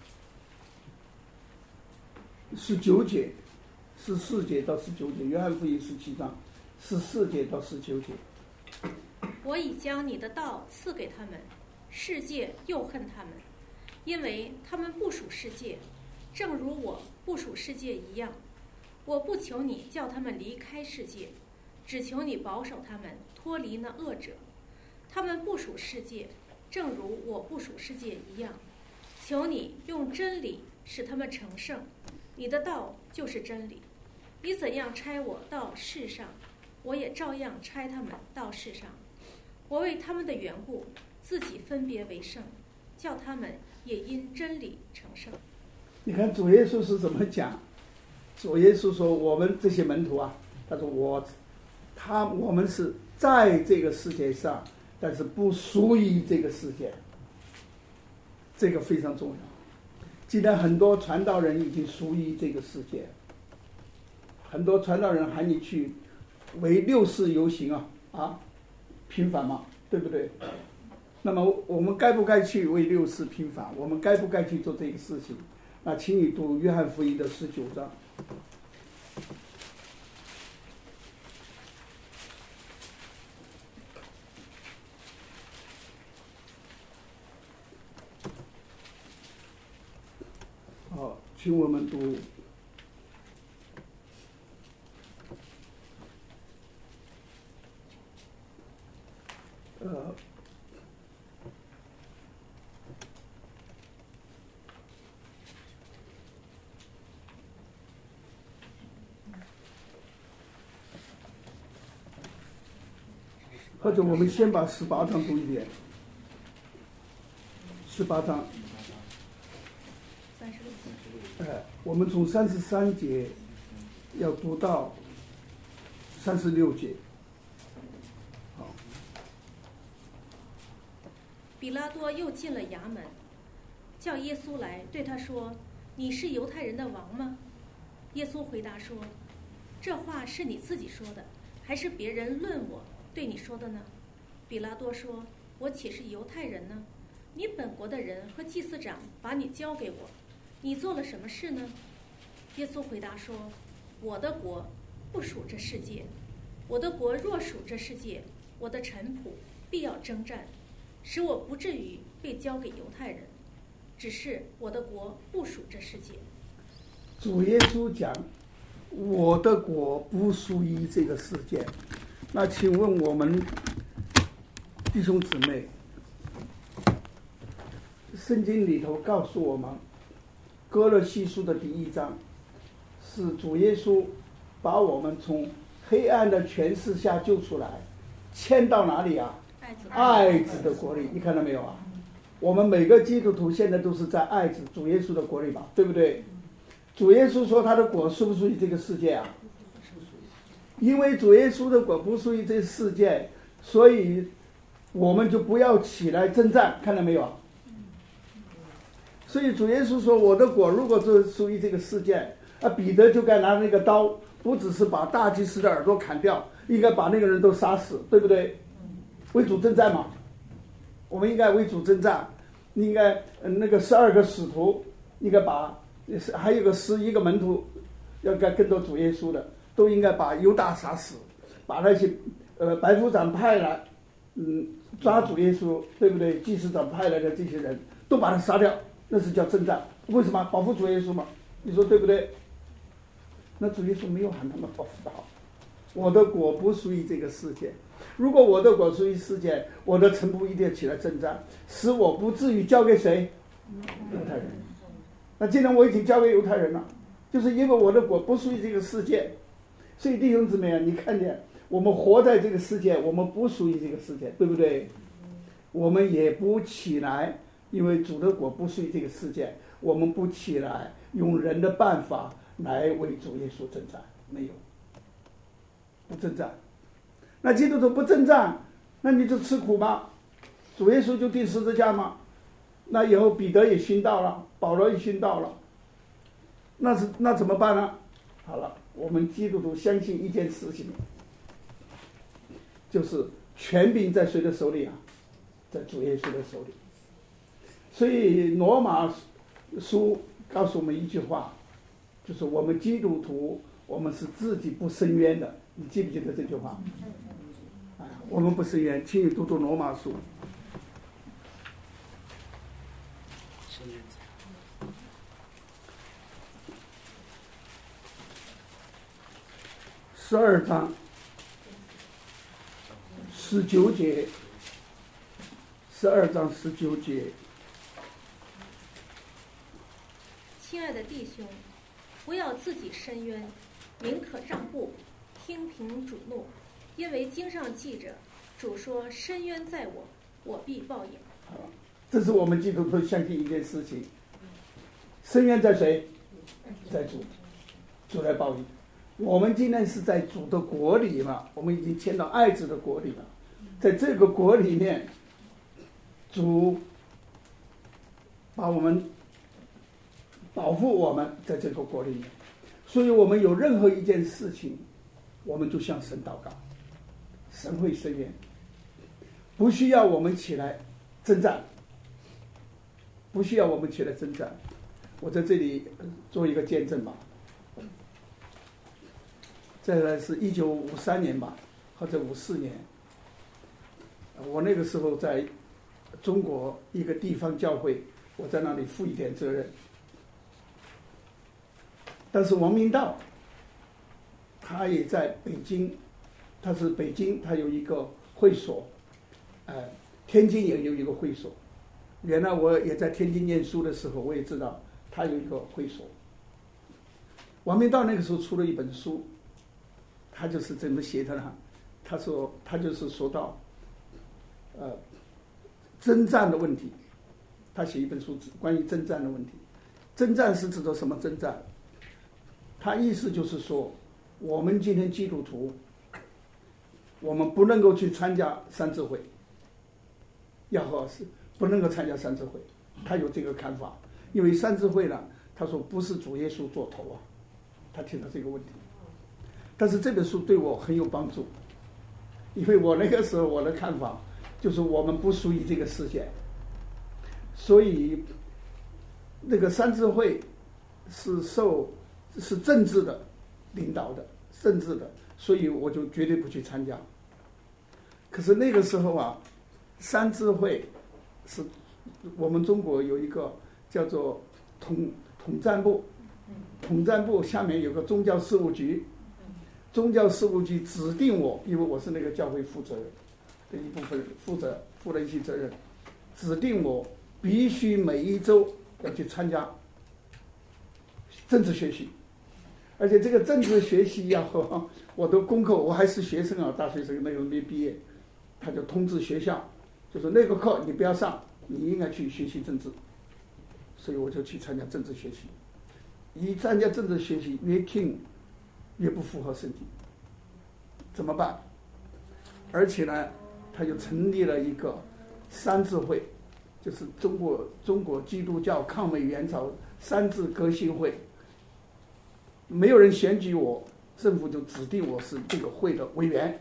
十九节，十四节到十九节。约翰福音十七章十四节到十九节。 我已将你的道赐给他们，世界又恨他们，因为他们不属世界，正如我不属世界一样。我不求你叫他们离开世界，只求你保守他们脱离那恶者。他们不属世界，正如我不属世界一样。求你用真理使他们成圣，你的道就是真理。你怎样差我到世上，我也照样差他们到世上。我为他们的缘故，自己分别为圣，叫他们也因真理成圣。 你看主耶稣是怎么讲？主耶稣说：“我们这些门徒啊，他说我，他我们是在这个世界上，但是不属于这个世界。”这个非常重要。既然很多传道人已经属于这个世界，很多传道人喊你去为六四游行啊啊，平反嘛，对不对？那么我们该不该去为六四平反？我们该不该去做这个事情？那请你读约翰福音的十九章。好，请我们读呃或者我们先把十八章读一遍。十八章，呃，我们从三十三节要读到三十六节。好。 比拉多又进了衙门，叫耶稣来，对他说：“你是犹太人的王吗？”耶稣回答说：“这话是你自己说的，还是别人论我对你说的呢？”比拉多说：“我岂是犹太人呢？你本国的人和祭司长把你交给我，你做了什么事呢？”耶稣回答说：“我的国不属这世界。我的国若属这世界，我的臣仆必要征战，使我不至于被交给犹太人。只是我的国不属这世界。” 主耶稣讲：“ 我的国不属于这个世界。那请问我们弟兄姊妹，圣经里头告诉我们，哥罗西书的第一章是主耶稣把我们从黑暗的权势下救出来，迁到哪里啊？爱子的国里。你看到没有啊？我们每个基督徒现在都是在爱子主耶稣的国里吧，对不对？主耶稣说他的国属不属于这个世界啊？因为主耶稣的国不属于这个世界，所以我们就不要起来征战，看到没有啊？所以主耶稣说我的国如果是属于这个世界，啊，彼得就该拿那个刀，不只是把大祭司的耳朵砍掉，应该把那个人都杀死，对不对？为主征战嘛，我们应该为主征战，应该那个十二个使徒应该把，还有个十一个门徒要该跟着主耶稣的，都应该把犹大杀死，把那些呃百夫长派来嗯抓主耶稣，对不对？祭司长派来的这些人都把他杀掉，那是叫征战。为什么？保护主耶稣嘛，你说对不对？那主耶稣没有喊他们保护的好。我的国不属于这个世界，如果我的国属于世界，我的臣仆一定要起来征战，使我不至于交给谁？犹太人。那既然我已经交给犹太人了，就是因为我的国不属于这个世界，所以弟兄姊妹啊，你看见我们活在这个世界，我们不属于这个世界，对不对？我们也不起来，因为主的国不属于这个世界，我们不起来用人的办法来为主耶稣征战，没有，不征战。那基督徒不征战，那你就吃苦吗？主耶稣就钉十字架吗？那以后彼得也殉道了，保罗也殉道了，那是那怎么办呢？好了，我们基督徒相信一件事情，就是权柄在谁的手里啊？在主耶稣的手里。所以罗马书告诉我们一句话，就是我们基督徒，我们是自己不伸冤的。你记不记得这句话？哎，我们不伸冤，请你读读罗马书。十二章十九节，十二章十九节。 亲爱的弟兄，不要自己伸冤，宁可让步，听凭主怒，因为经上记着，主说：“伸冤在我，我必报应。” 这是我们基督徒相信一件事情：伸冤在谁？在主，主来报应。我们今天是在主的国里嘛，我们已经迁到爱子的国里了，在这个国里面，主把我们保护我们在这个国里面，所以我们有任何一件事情，我们就向神祷告，神会伸冤，不需要我们起来征战，不需要我们起来征战。我在这里做一个见证吧。再来是一九五三年吧，或者五四年，我那个时候在中国一个地方教会，我在那里负一点责任。但是王明道，他也在北京，他是北京，他有一个会所，呃，天津也有一个会所。原来我也在天津念书的时候，我也知道他有一个会所。王明道那个时候出了一本书。他就是怎么写的呢？他说，他就是说到，呃，征战的问题。他写一本书关于征战的问题。征战是指的什么征战？他意思就是说，我们今天基督徒，我们不能够去参加三自会，要和是不能够参加三自会。他有这个看法，因为三自会呢，他说不是主耶稣做头啊，他提到这个问题。但是这本书对我很有帮助，因为我那个时候我的看法就是我们不属于这个世界，所以那个三自会是受是政治的领导的，政治的，所以我就绝对不去参加。可是那个时候啊，三自会是我们中国有一个叫做统统战部， 统战部下面有个宗教事务局，宗教事务局指定我，因为我是那个教会负责人的一部分，负责负了一些责任，指定我必须每一周要去参加政治学习，而且这个政治学习要和我的功课，我还是学生啊，大学生那个没毕业，他就通知学校，就说那个课你不要上，你应该去学习政治，所以我就去参加政治学习。一参加政治学习，越听越不符合圣经，怎么办？而且呢，他就成立了一个三自会，就是中国中国基督教抗美援朝三自革新会。没有人选举我，政府就指定我是这个会的委员。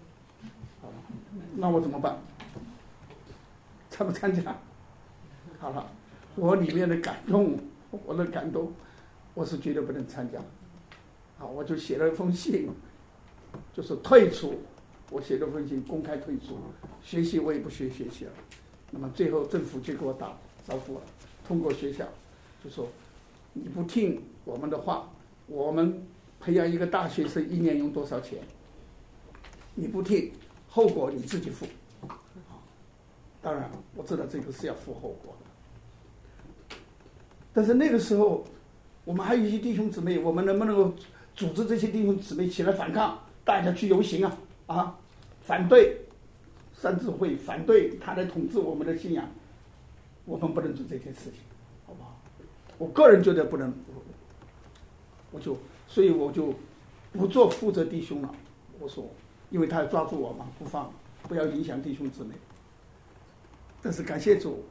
那我怎么办？参不参加？好了，我里面的感动，我的感动，我是绝对不能参加。好，我就写了一封信，就是退出。我写了封信，公开退出，学习我也不学学习了。那么最后政府就给我打招呼了，通过学校就说你不听我们的话，我们培养一个大学生一年用多少钱？你不听，后果你自己负。当然，我知道这个是要负后果的。但是那个时候，我们还有一些弟兄姊妹，我们能不能够组织这些弟兄姊妹起来反抗？大家去游行啊啊，反对三自会，反对他来统治我们的信仰。我们不能做这件事情，好不好？我个人觉得不能，我就所以我就不做负责弟兄了。我说，因为他要抓住我嘛，不放，不要影响弟兄姊妹。但是感谢主，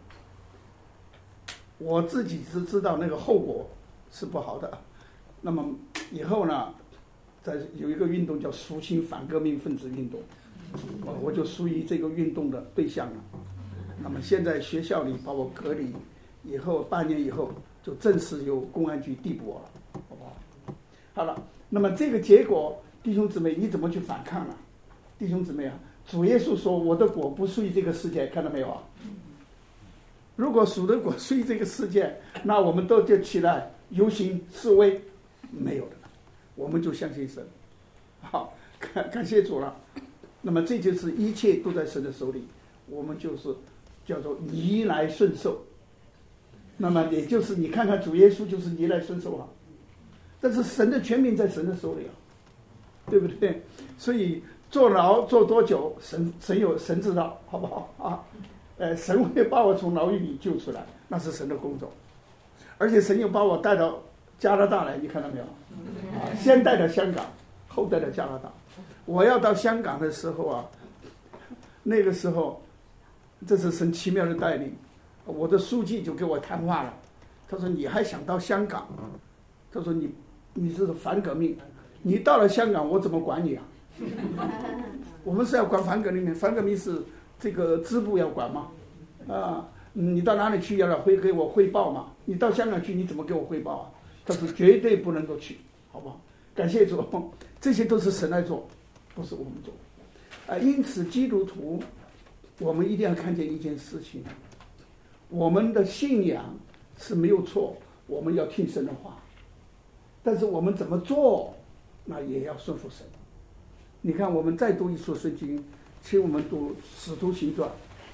我自己是知道那个后果是不好的。那么以后呢，在有一个运动叫肃清反革命分子运动，我就属于这个运动的对象了。那么现在学校里把我隔离，以后半年以后就正式由公安局逮捕我了，好不好？好了，那么这个结果，弟兄姊妹你怎么去反抗呢？弟兄姊妹啊，主耶稣说我的果不属于这个世界，看到没有啊？如果属的果属于这个世界，那我们都就起来游行示威，没有的，我们就相信神。好，感感谢主了。那么这就是一切都在神的手里，我们就是叫做逆来顺受。那么也就是你看看主耶稣就是逆来顺受啊，但是神的权柄在神的手里啊，对不对？所以坐牢坐多久，神神有神知道，好不好啊？呃，神会把我从牢狱里救出来，那是神的工作。而且神又把我带到加拿大来，你看到没有？啊，先带到香港，后带到加拿大。我要到香港的时候啊，那个时候，这是神奇妙的带领。我的书记就给我谈话了，他说：“你还想到香港？”他说你：“你是反革命，你到了香港，我怎么管你啊？”我们是要管反革命，反革命是这个支部要管嘛，啊，你到哪里去要会给我汇报嘛？你到香港去，你怎么给我汇报啊？他说绝对不能够去，好不好？感谢主，这些都是神来做，不是我们做。啊，因此基督徒，我们一定要看见一件事情，我们的信仰是没有错，我们要听神的话，但是我们怎么做，那也要顺服神。你看，我们再读一处圣经，请我们读《使徒行传》。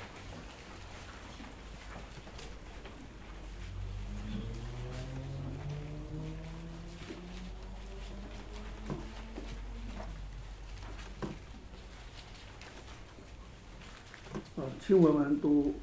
啊，请我们读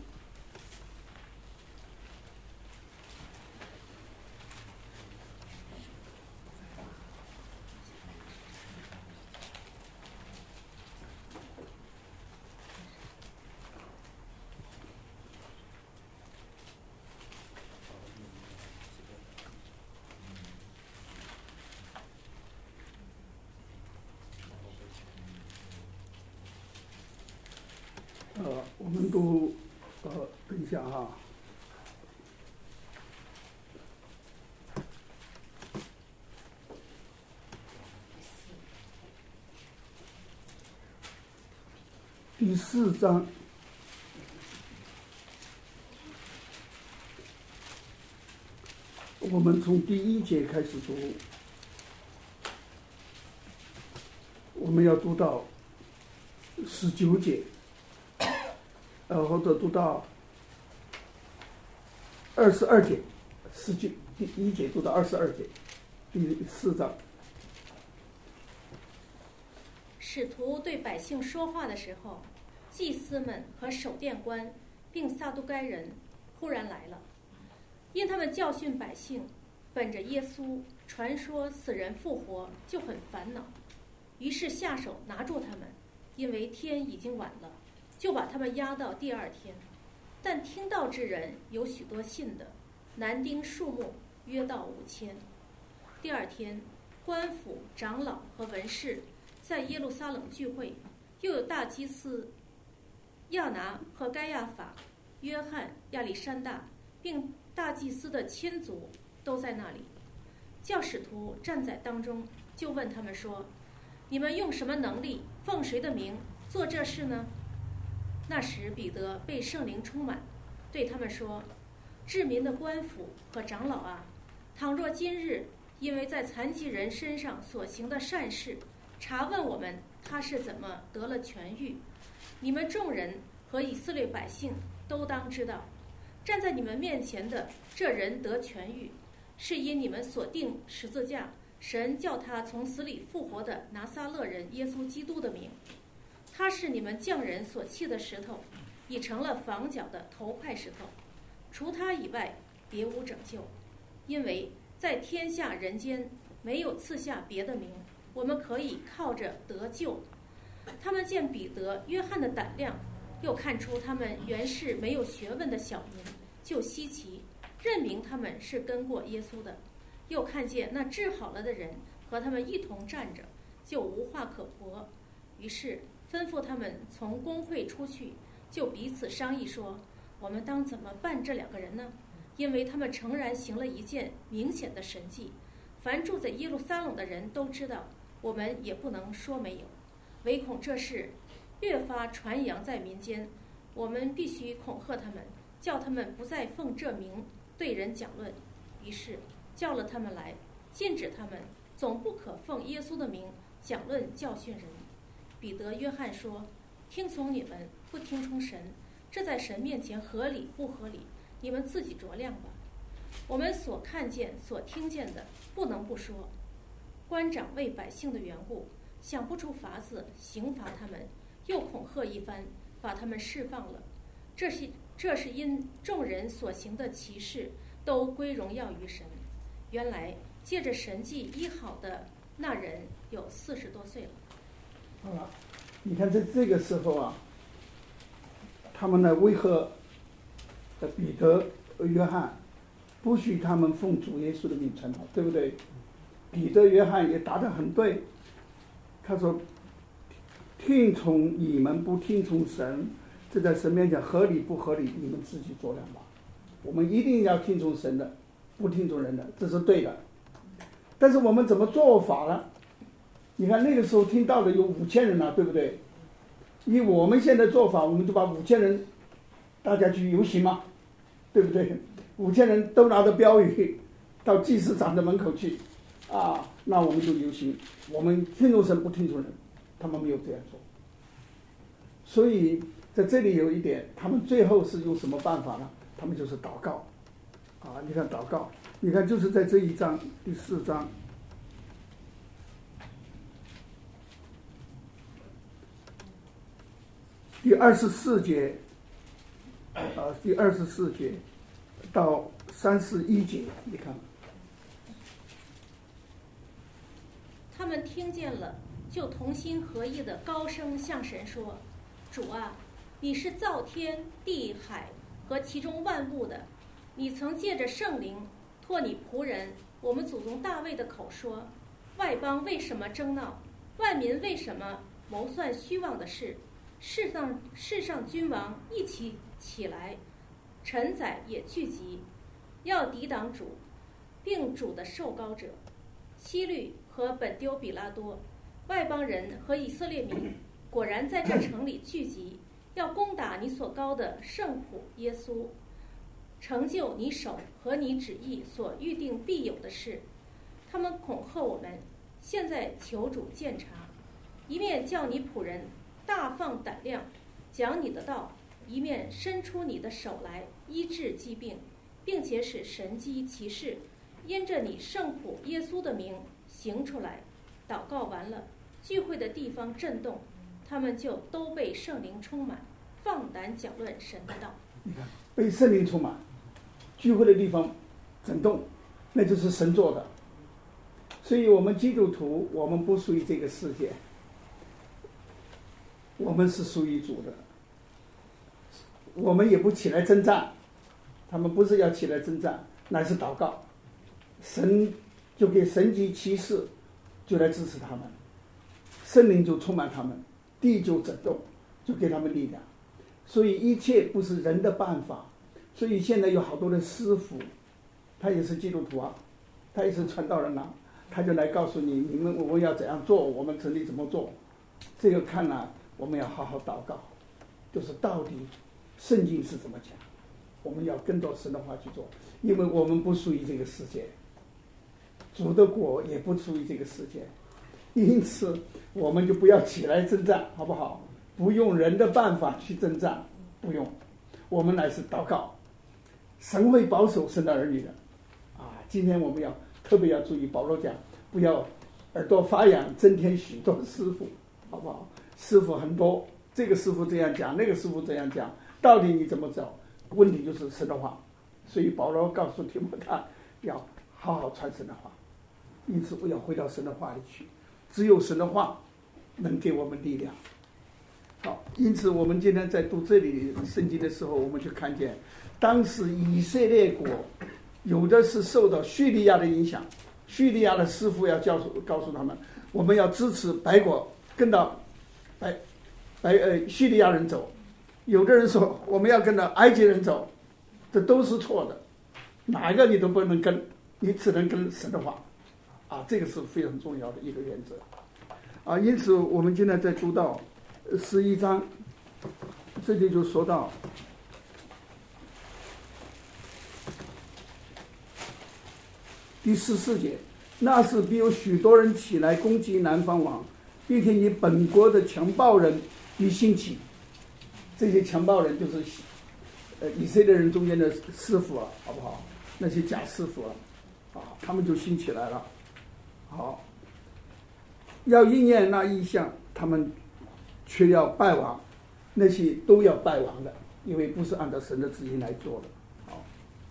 呃，我们读，呃，等一下哈。第四章， 我们从第一节开始读，我们要读到十九节，呃，或者读到二十二节，十九第一节读到二十二节，第四章。 使徒对百姓说话的时候，祭司们和守殿官并撒都该人忽然来了，因他们教训百姓，本着耶稣传说死人复活就很烦恼，于是下手拿住他们，因为天已经晚了，就把他们押到第二天。但听道之人有许多信的，男丁数目约到五千。第二天，官府、长老和文士在耶路撒冷聚会，又有大祭司亚拿和该亚法、约翰、亚历山大，并大祭司的亲族都在那里。教使徒站在当中，就问他们说：“你们用什么能力，奉谁的名做这事呢？”那时彼得被圣灵充满，对他们说：“治民的官府和长老啊，倘若今日因为在残疾人身上所行的善事，查问我们他是怎么得了痊愈，你们众人和以色列百姓都当知道，站在你们面前的这人得痊愈，是因你们所定十字架，神叫他从死里复活的拿撒勒人耶稣基督的名。他是你们匠人所弃的石头，已成了房角的头块石头。除他以外，别无拯救，因为在天下人间没有赐下别的名，我们可以靠着得救。”他们见彼得、约翰的胆量，又看出他们原是没有学问的小民，就稀奇，认明他们是跟过耶稣的。又看见那治好了的人和他们一同站着，就无话可驳。于是吩咐他们从公会出去，就彼此商议说：“我们当怎么办这两个人呢？因为他们诚然行了一件明显的神迹，凡住在耶路撒冷的人都知道，我们也不能说没有。唯恐这事越发传扬在民间，我们必须恐吓他们，叫他们不再奉这名对人讲论。于是叫了他们来，禁止他们总不可奉耶稣的名讲论教训人。彼得、约翰说：“听从你们，不听从神，这在神面前合理不合理？你们自己酌量吧。我们所看见、所听见的，不能不说。官长为百姓的缘故，想不出法子刑罚他们，又恐吓一番，把他们释放了。这是这是因众人所行的奇事，都归荣耀于神。原来借着神迹医好的那人有四十多岁了。” 好了，你看在这个时候啊，他们呢为何的彼得、约翰不许他们奉主耶稣的名传道，对不对？彼得、约翰也答得很对，他说：“听从你们，不听从神，这在神面前合理不合理？你们自己酌量吧。我们一定要听从神的，不听从人的，这是对的。但是我们怎么做法呢？你看那个时候听到的有五千人了，对不对？以我们现在做法，我们就把五千人大家去游行嘛，对不对？五千人都拿着标语到祭司长的门口去，啊，那我们就游行。我们听从神，不听从人，他们没有这样做。所以在这里有一点，他们最后是用什么办法呢？他们就是祷告，啊，你看祷告，你看就是在这一章第四章。第二十四节，呃，第二十四节到三十一节，你看， 他们听见了，就同心合意的高声向神说：“主啊，你是造天地海和其中万物的，你曾借着圣灵托你仆人我们祖宗大卫的口说：外邦为什么争闹？万民为什么谋算虚妄的事？世上世上君王一起起来，臣宰也聚集，要抵挡主，并主的受膏者。希律和本丢比拉多，外邦人和以色列民，果然在这城里聚集，要攻打你所膏的圣仆耶稣。 成就你手和你旨意所预定必有的事。他们恐吓我们，现在求主鉴察，一面叫你仆人大放胆量讲你的道，一面伸出你的手来医治疾病，并且使神迹奇事因着你圣仆耶稣的名行出来。祷告完了，聚会的地方震动，他们就都被圣灵充满，放胆讲论神的道。 你看，被圣灵充满，聚会的地方震动，那就是神做的。所以我们基督徒，我们不属于这个世界，我们是属于主的。我们也不起来征战，他们不是要起来征战，乃是祷告，神就给神迹奇事就来支持他们，圣灵就充满他们，地就震动，就给他们力量。所以一切不是人的办法。所以现在有好多的师傅，他也是基督徒啊，他也是传道人啊，他就来告诉你，你们我们要怎样做，我们城里怎么做。这个看来、啊、我们要好好祷告，就是到底圣经是怎么讲，我们要跟着神的话去做，因为我们不属于这个世界，主的国也不属于这个世界，因此我们就不要起来征战，好不好？不用人的办法去征战，不用，我们乃是祷告，神会保守神的儿女的啊！今天我们要特别要注意，保罗讲不要耳朵发痒，增添许多师傅，好不好？师傅很多，这个师傅这样讲，那个师傅这样讲，到底你怎么走？问题就是神的话。所以保罗告诉提摩太要好好传神的话，因此我要回到神的话里去，只有神的话能给我们力量。好，因此我们今天在读这里圣经的时候，我们就看见当时以色列国有的是受到叙利亚的影响，叙利亚的师傅要教诉告诉他们，我们要支持白国跟到白白呃叙利亚人走，有的人说我们要跟到埃及人走，这都是错的，哪一个你都不能跟，你只能跟神的话啊，这个是非常重要的一个原则啊。因此我们今天在读到十一章，这里就说到第十四节，那时必有许多人起来攻击南方王，并且以本国的强暴人必兴起。这些强暴人就是呃以色列人中间的师傅啊，好不好？那些假师傅啊，啊，他们就兴起来了。好，要应验那异象，他们却要败亡，那些都要败亡的，因为不是按照神的旨意来做的。好，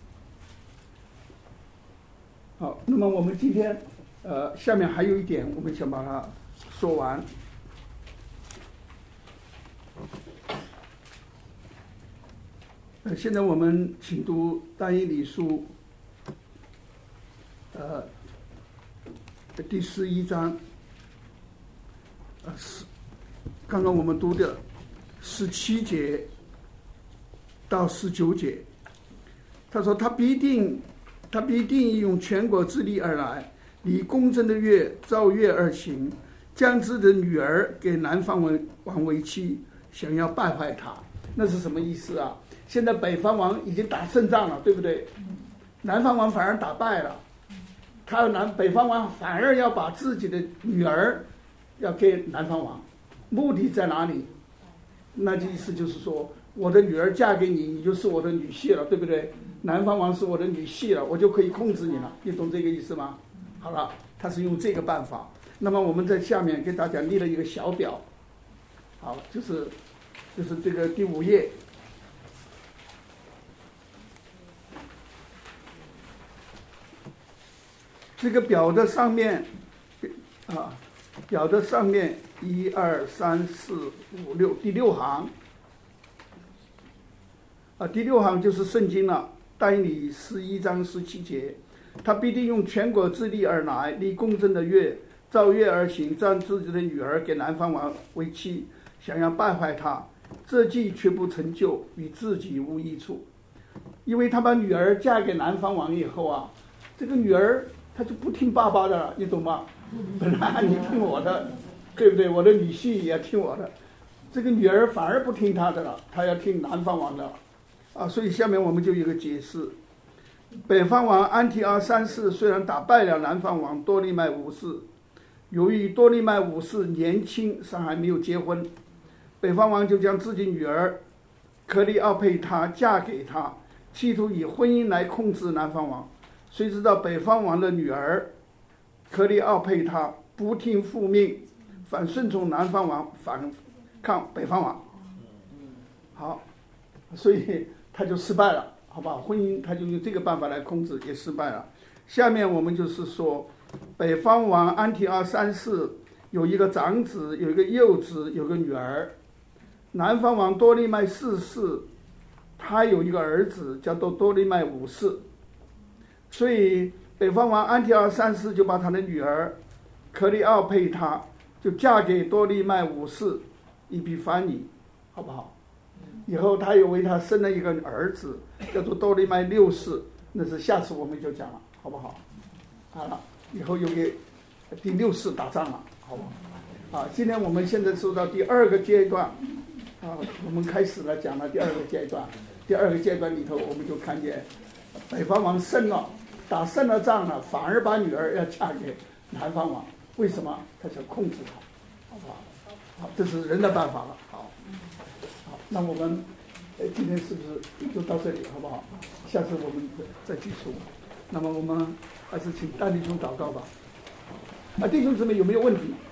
好，那么我们今天呃下面还有一点，我们想把它说完。呃，现在我们请读但以理书，呃，第十一章，呃，十，刚刚我们读的十七节到十九节，他说他必定，他必定用全国之力而来，以公正的约照约而行，将自己的女儿给南方王为妻，想要败坏他。那是什么意思啊？现在北方王已经打胜仗了，对不对？南方王反而打败了，他南北方王反而要把自己的女儿要给南方王，目的在哪里？那意思就是说，我的女儿嫁给你，你就是我的女婿了，对不对？南方王是我的女婿了，我就可以控制你了，你懂这个意思吗？好了，他是用这个办法。那么我们在下面给大家列了一个小表，好，就是就是这个第五页。这个表的上面，啊，表的上面一二三四五六第六行，啊，第六行就是圣经了。但以理十一章十七节，他必定用全国之力而来，立公正的约，照约而行，将自己的女儿给南方王为妻，想要败坏他，这计却不成就，与自己无益处。因为他把女儿嫁给南方王以后啊，这个女儿他就不听爸爸的了，你懂吗？本来你听我的，对不对？我的女婿也听我的，这个女儿反而不听他的了，他要听南方王的。 啊，所以下面我们就有一个解释。北方王安提阿三世虽然打败了南方王多利麦五世，由于多利麦五世年轻，尚还没有结婚，北方王就将自己女儿克利奥佩塔嫁给他，企图以婚姻来控制南方王。谁知道北方王的女儿克利奥佩塔不听父命，反顺从南方王，反抗北方王。好，所以他就失败了。好吧，婚姻他就用这个办法来控制，也失败了。下面我们就是说，北方王安提阿三世有一个长子，有一个幼子，有个女儿。南方王多利麦四世，他有一个儿子叫做多利麦五世。所以北方王安提阿三世就把他的女儿克利奥佩塔就嫁给多利麦五世伊比凡尼，好不好？以后他又为他生了一个儿子，叫做多利麦六世，那是下次我们就讲了，好不好？好了，以后又给第六世打仗了，好不好？啊，今天我们现在说到第二个阶段，啊，我们开始了讲了第二个阶段。第二个阶段里头，我们就看见北方王胜了，打胜了仗了，反而把女儿要嫁给南方王，为什么？他想控制他，好不好？好，这是人的办法了，好。那我们呃今天是不是就到这里好不好？下次我们再继续。那么我们还是请大弟兄祷告吧。啊，弟兄姊妹有没有问题？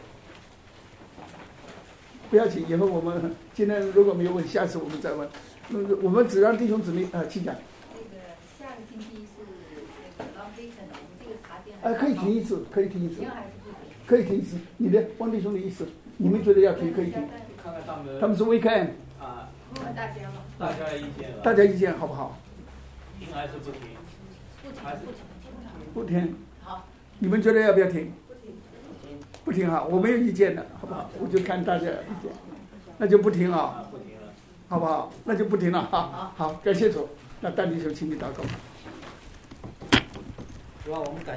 不要紧，以后我们今天如果没有问，下次我们再问。嗯，我们只让弟兄姊妹啊，请讲。 那个下个星期是那个 Long Weekend，我们这个茶店。 哎、啊，可以停一次，可以停一次。 停还是不停？ 可以停一次。你的汪弟兄的意思，你们觉得要停可以停。 看看他们。 他们是 weekend。 啊， 问大家嘛。 大家的意见了。 大家意见好不好？ 停还是不停？ 不停， 还是不停， 不停。 好。 你们觉得要不要停？ 不停。 不停哈，我没有意见的，好不好？我就看大家意见，那就不停啊。 啊，不停了。 好不好？那就不停了哈。好，感谢主。那大弟兄，请你祷告。 主啊，我们感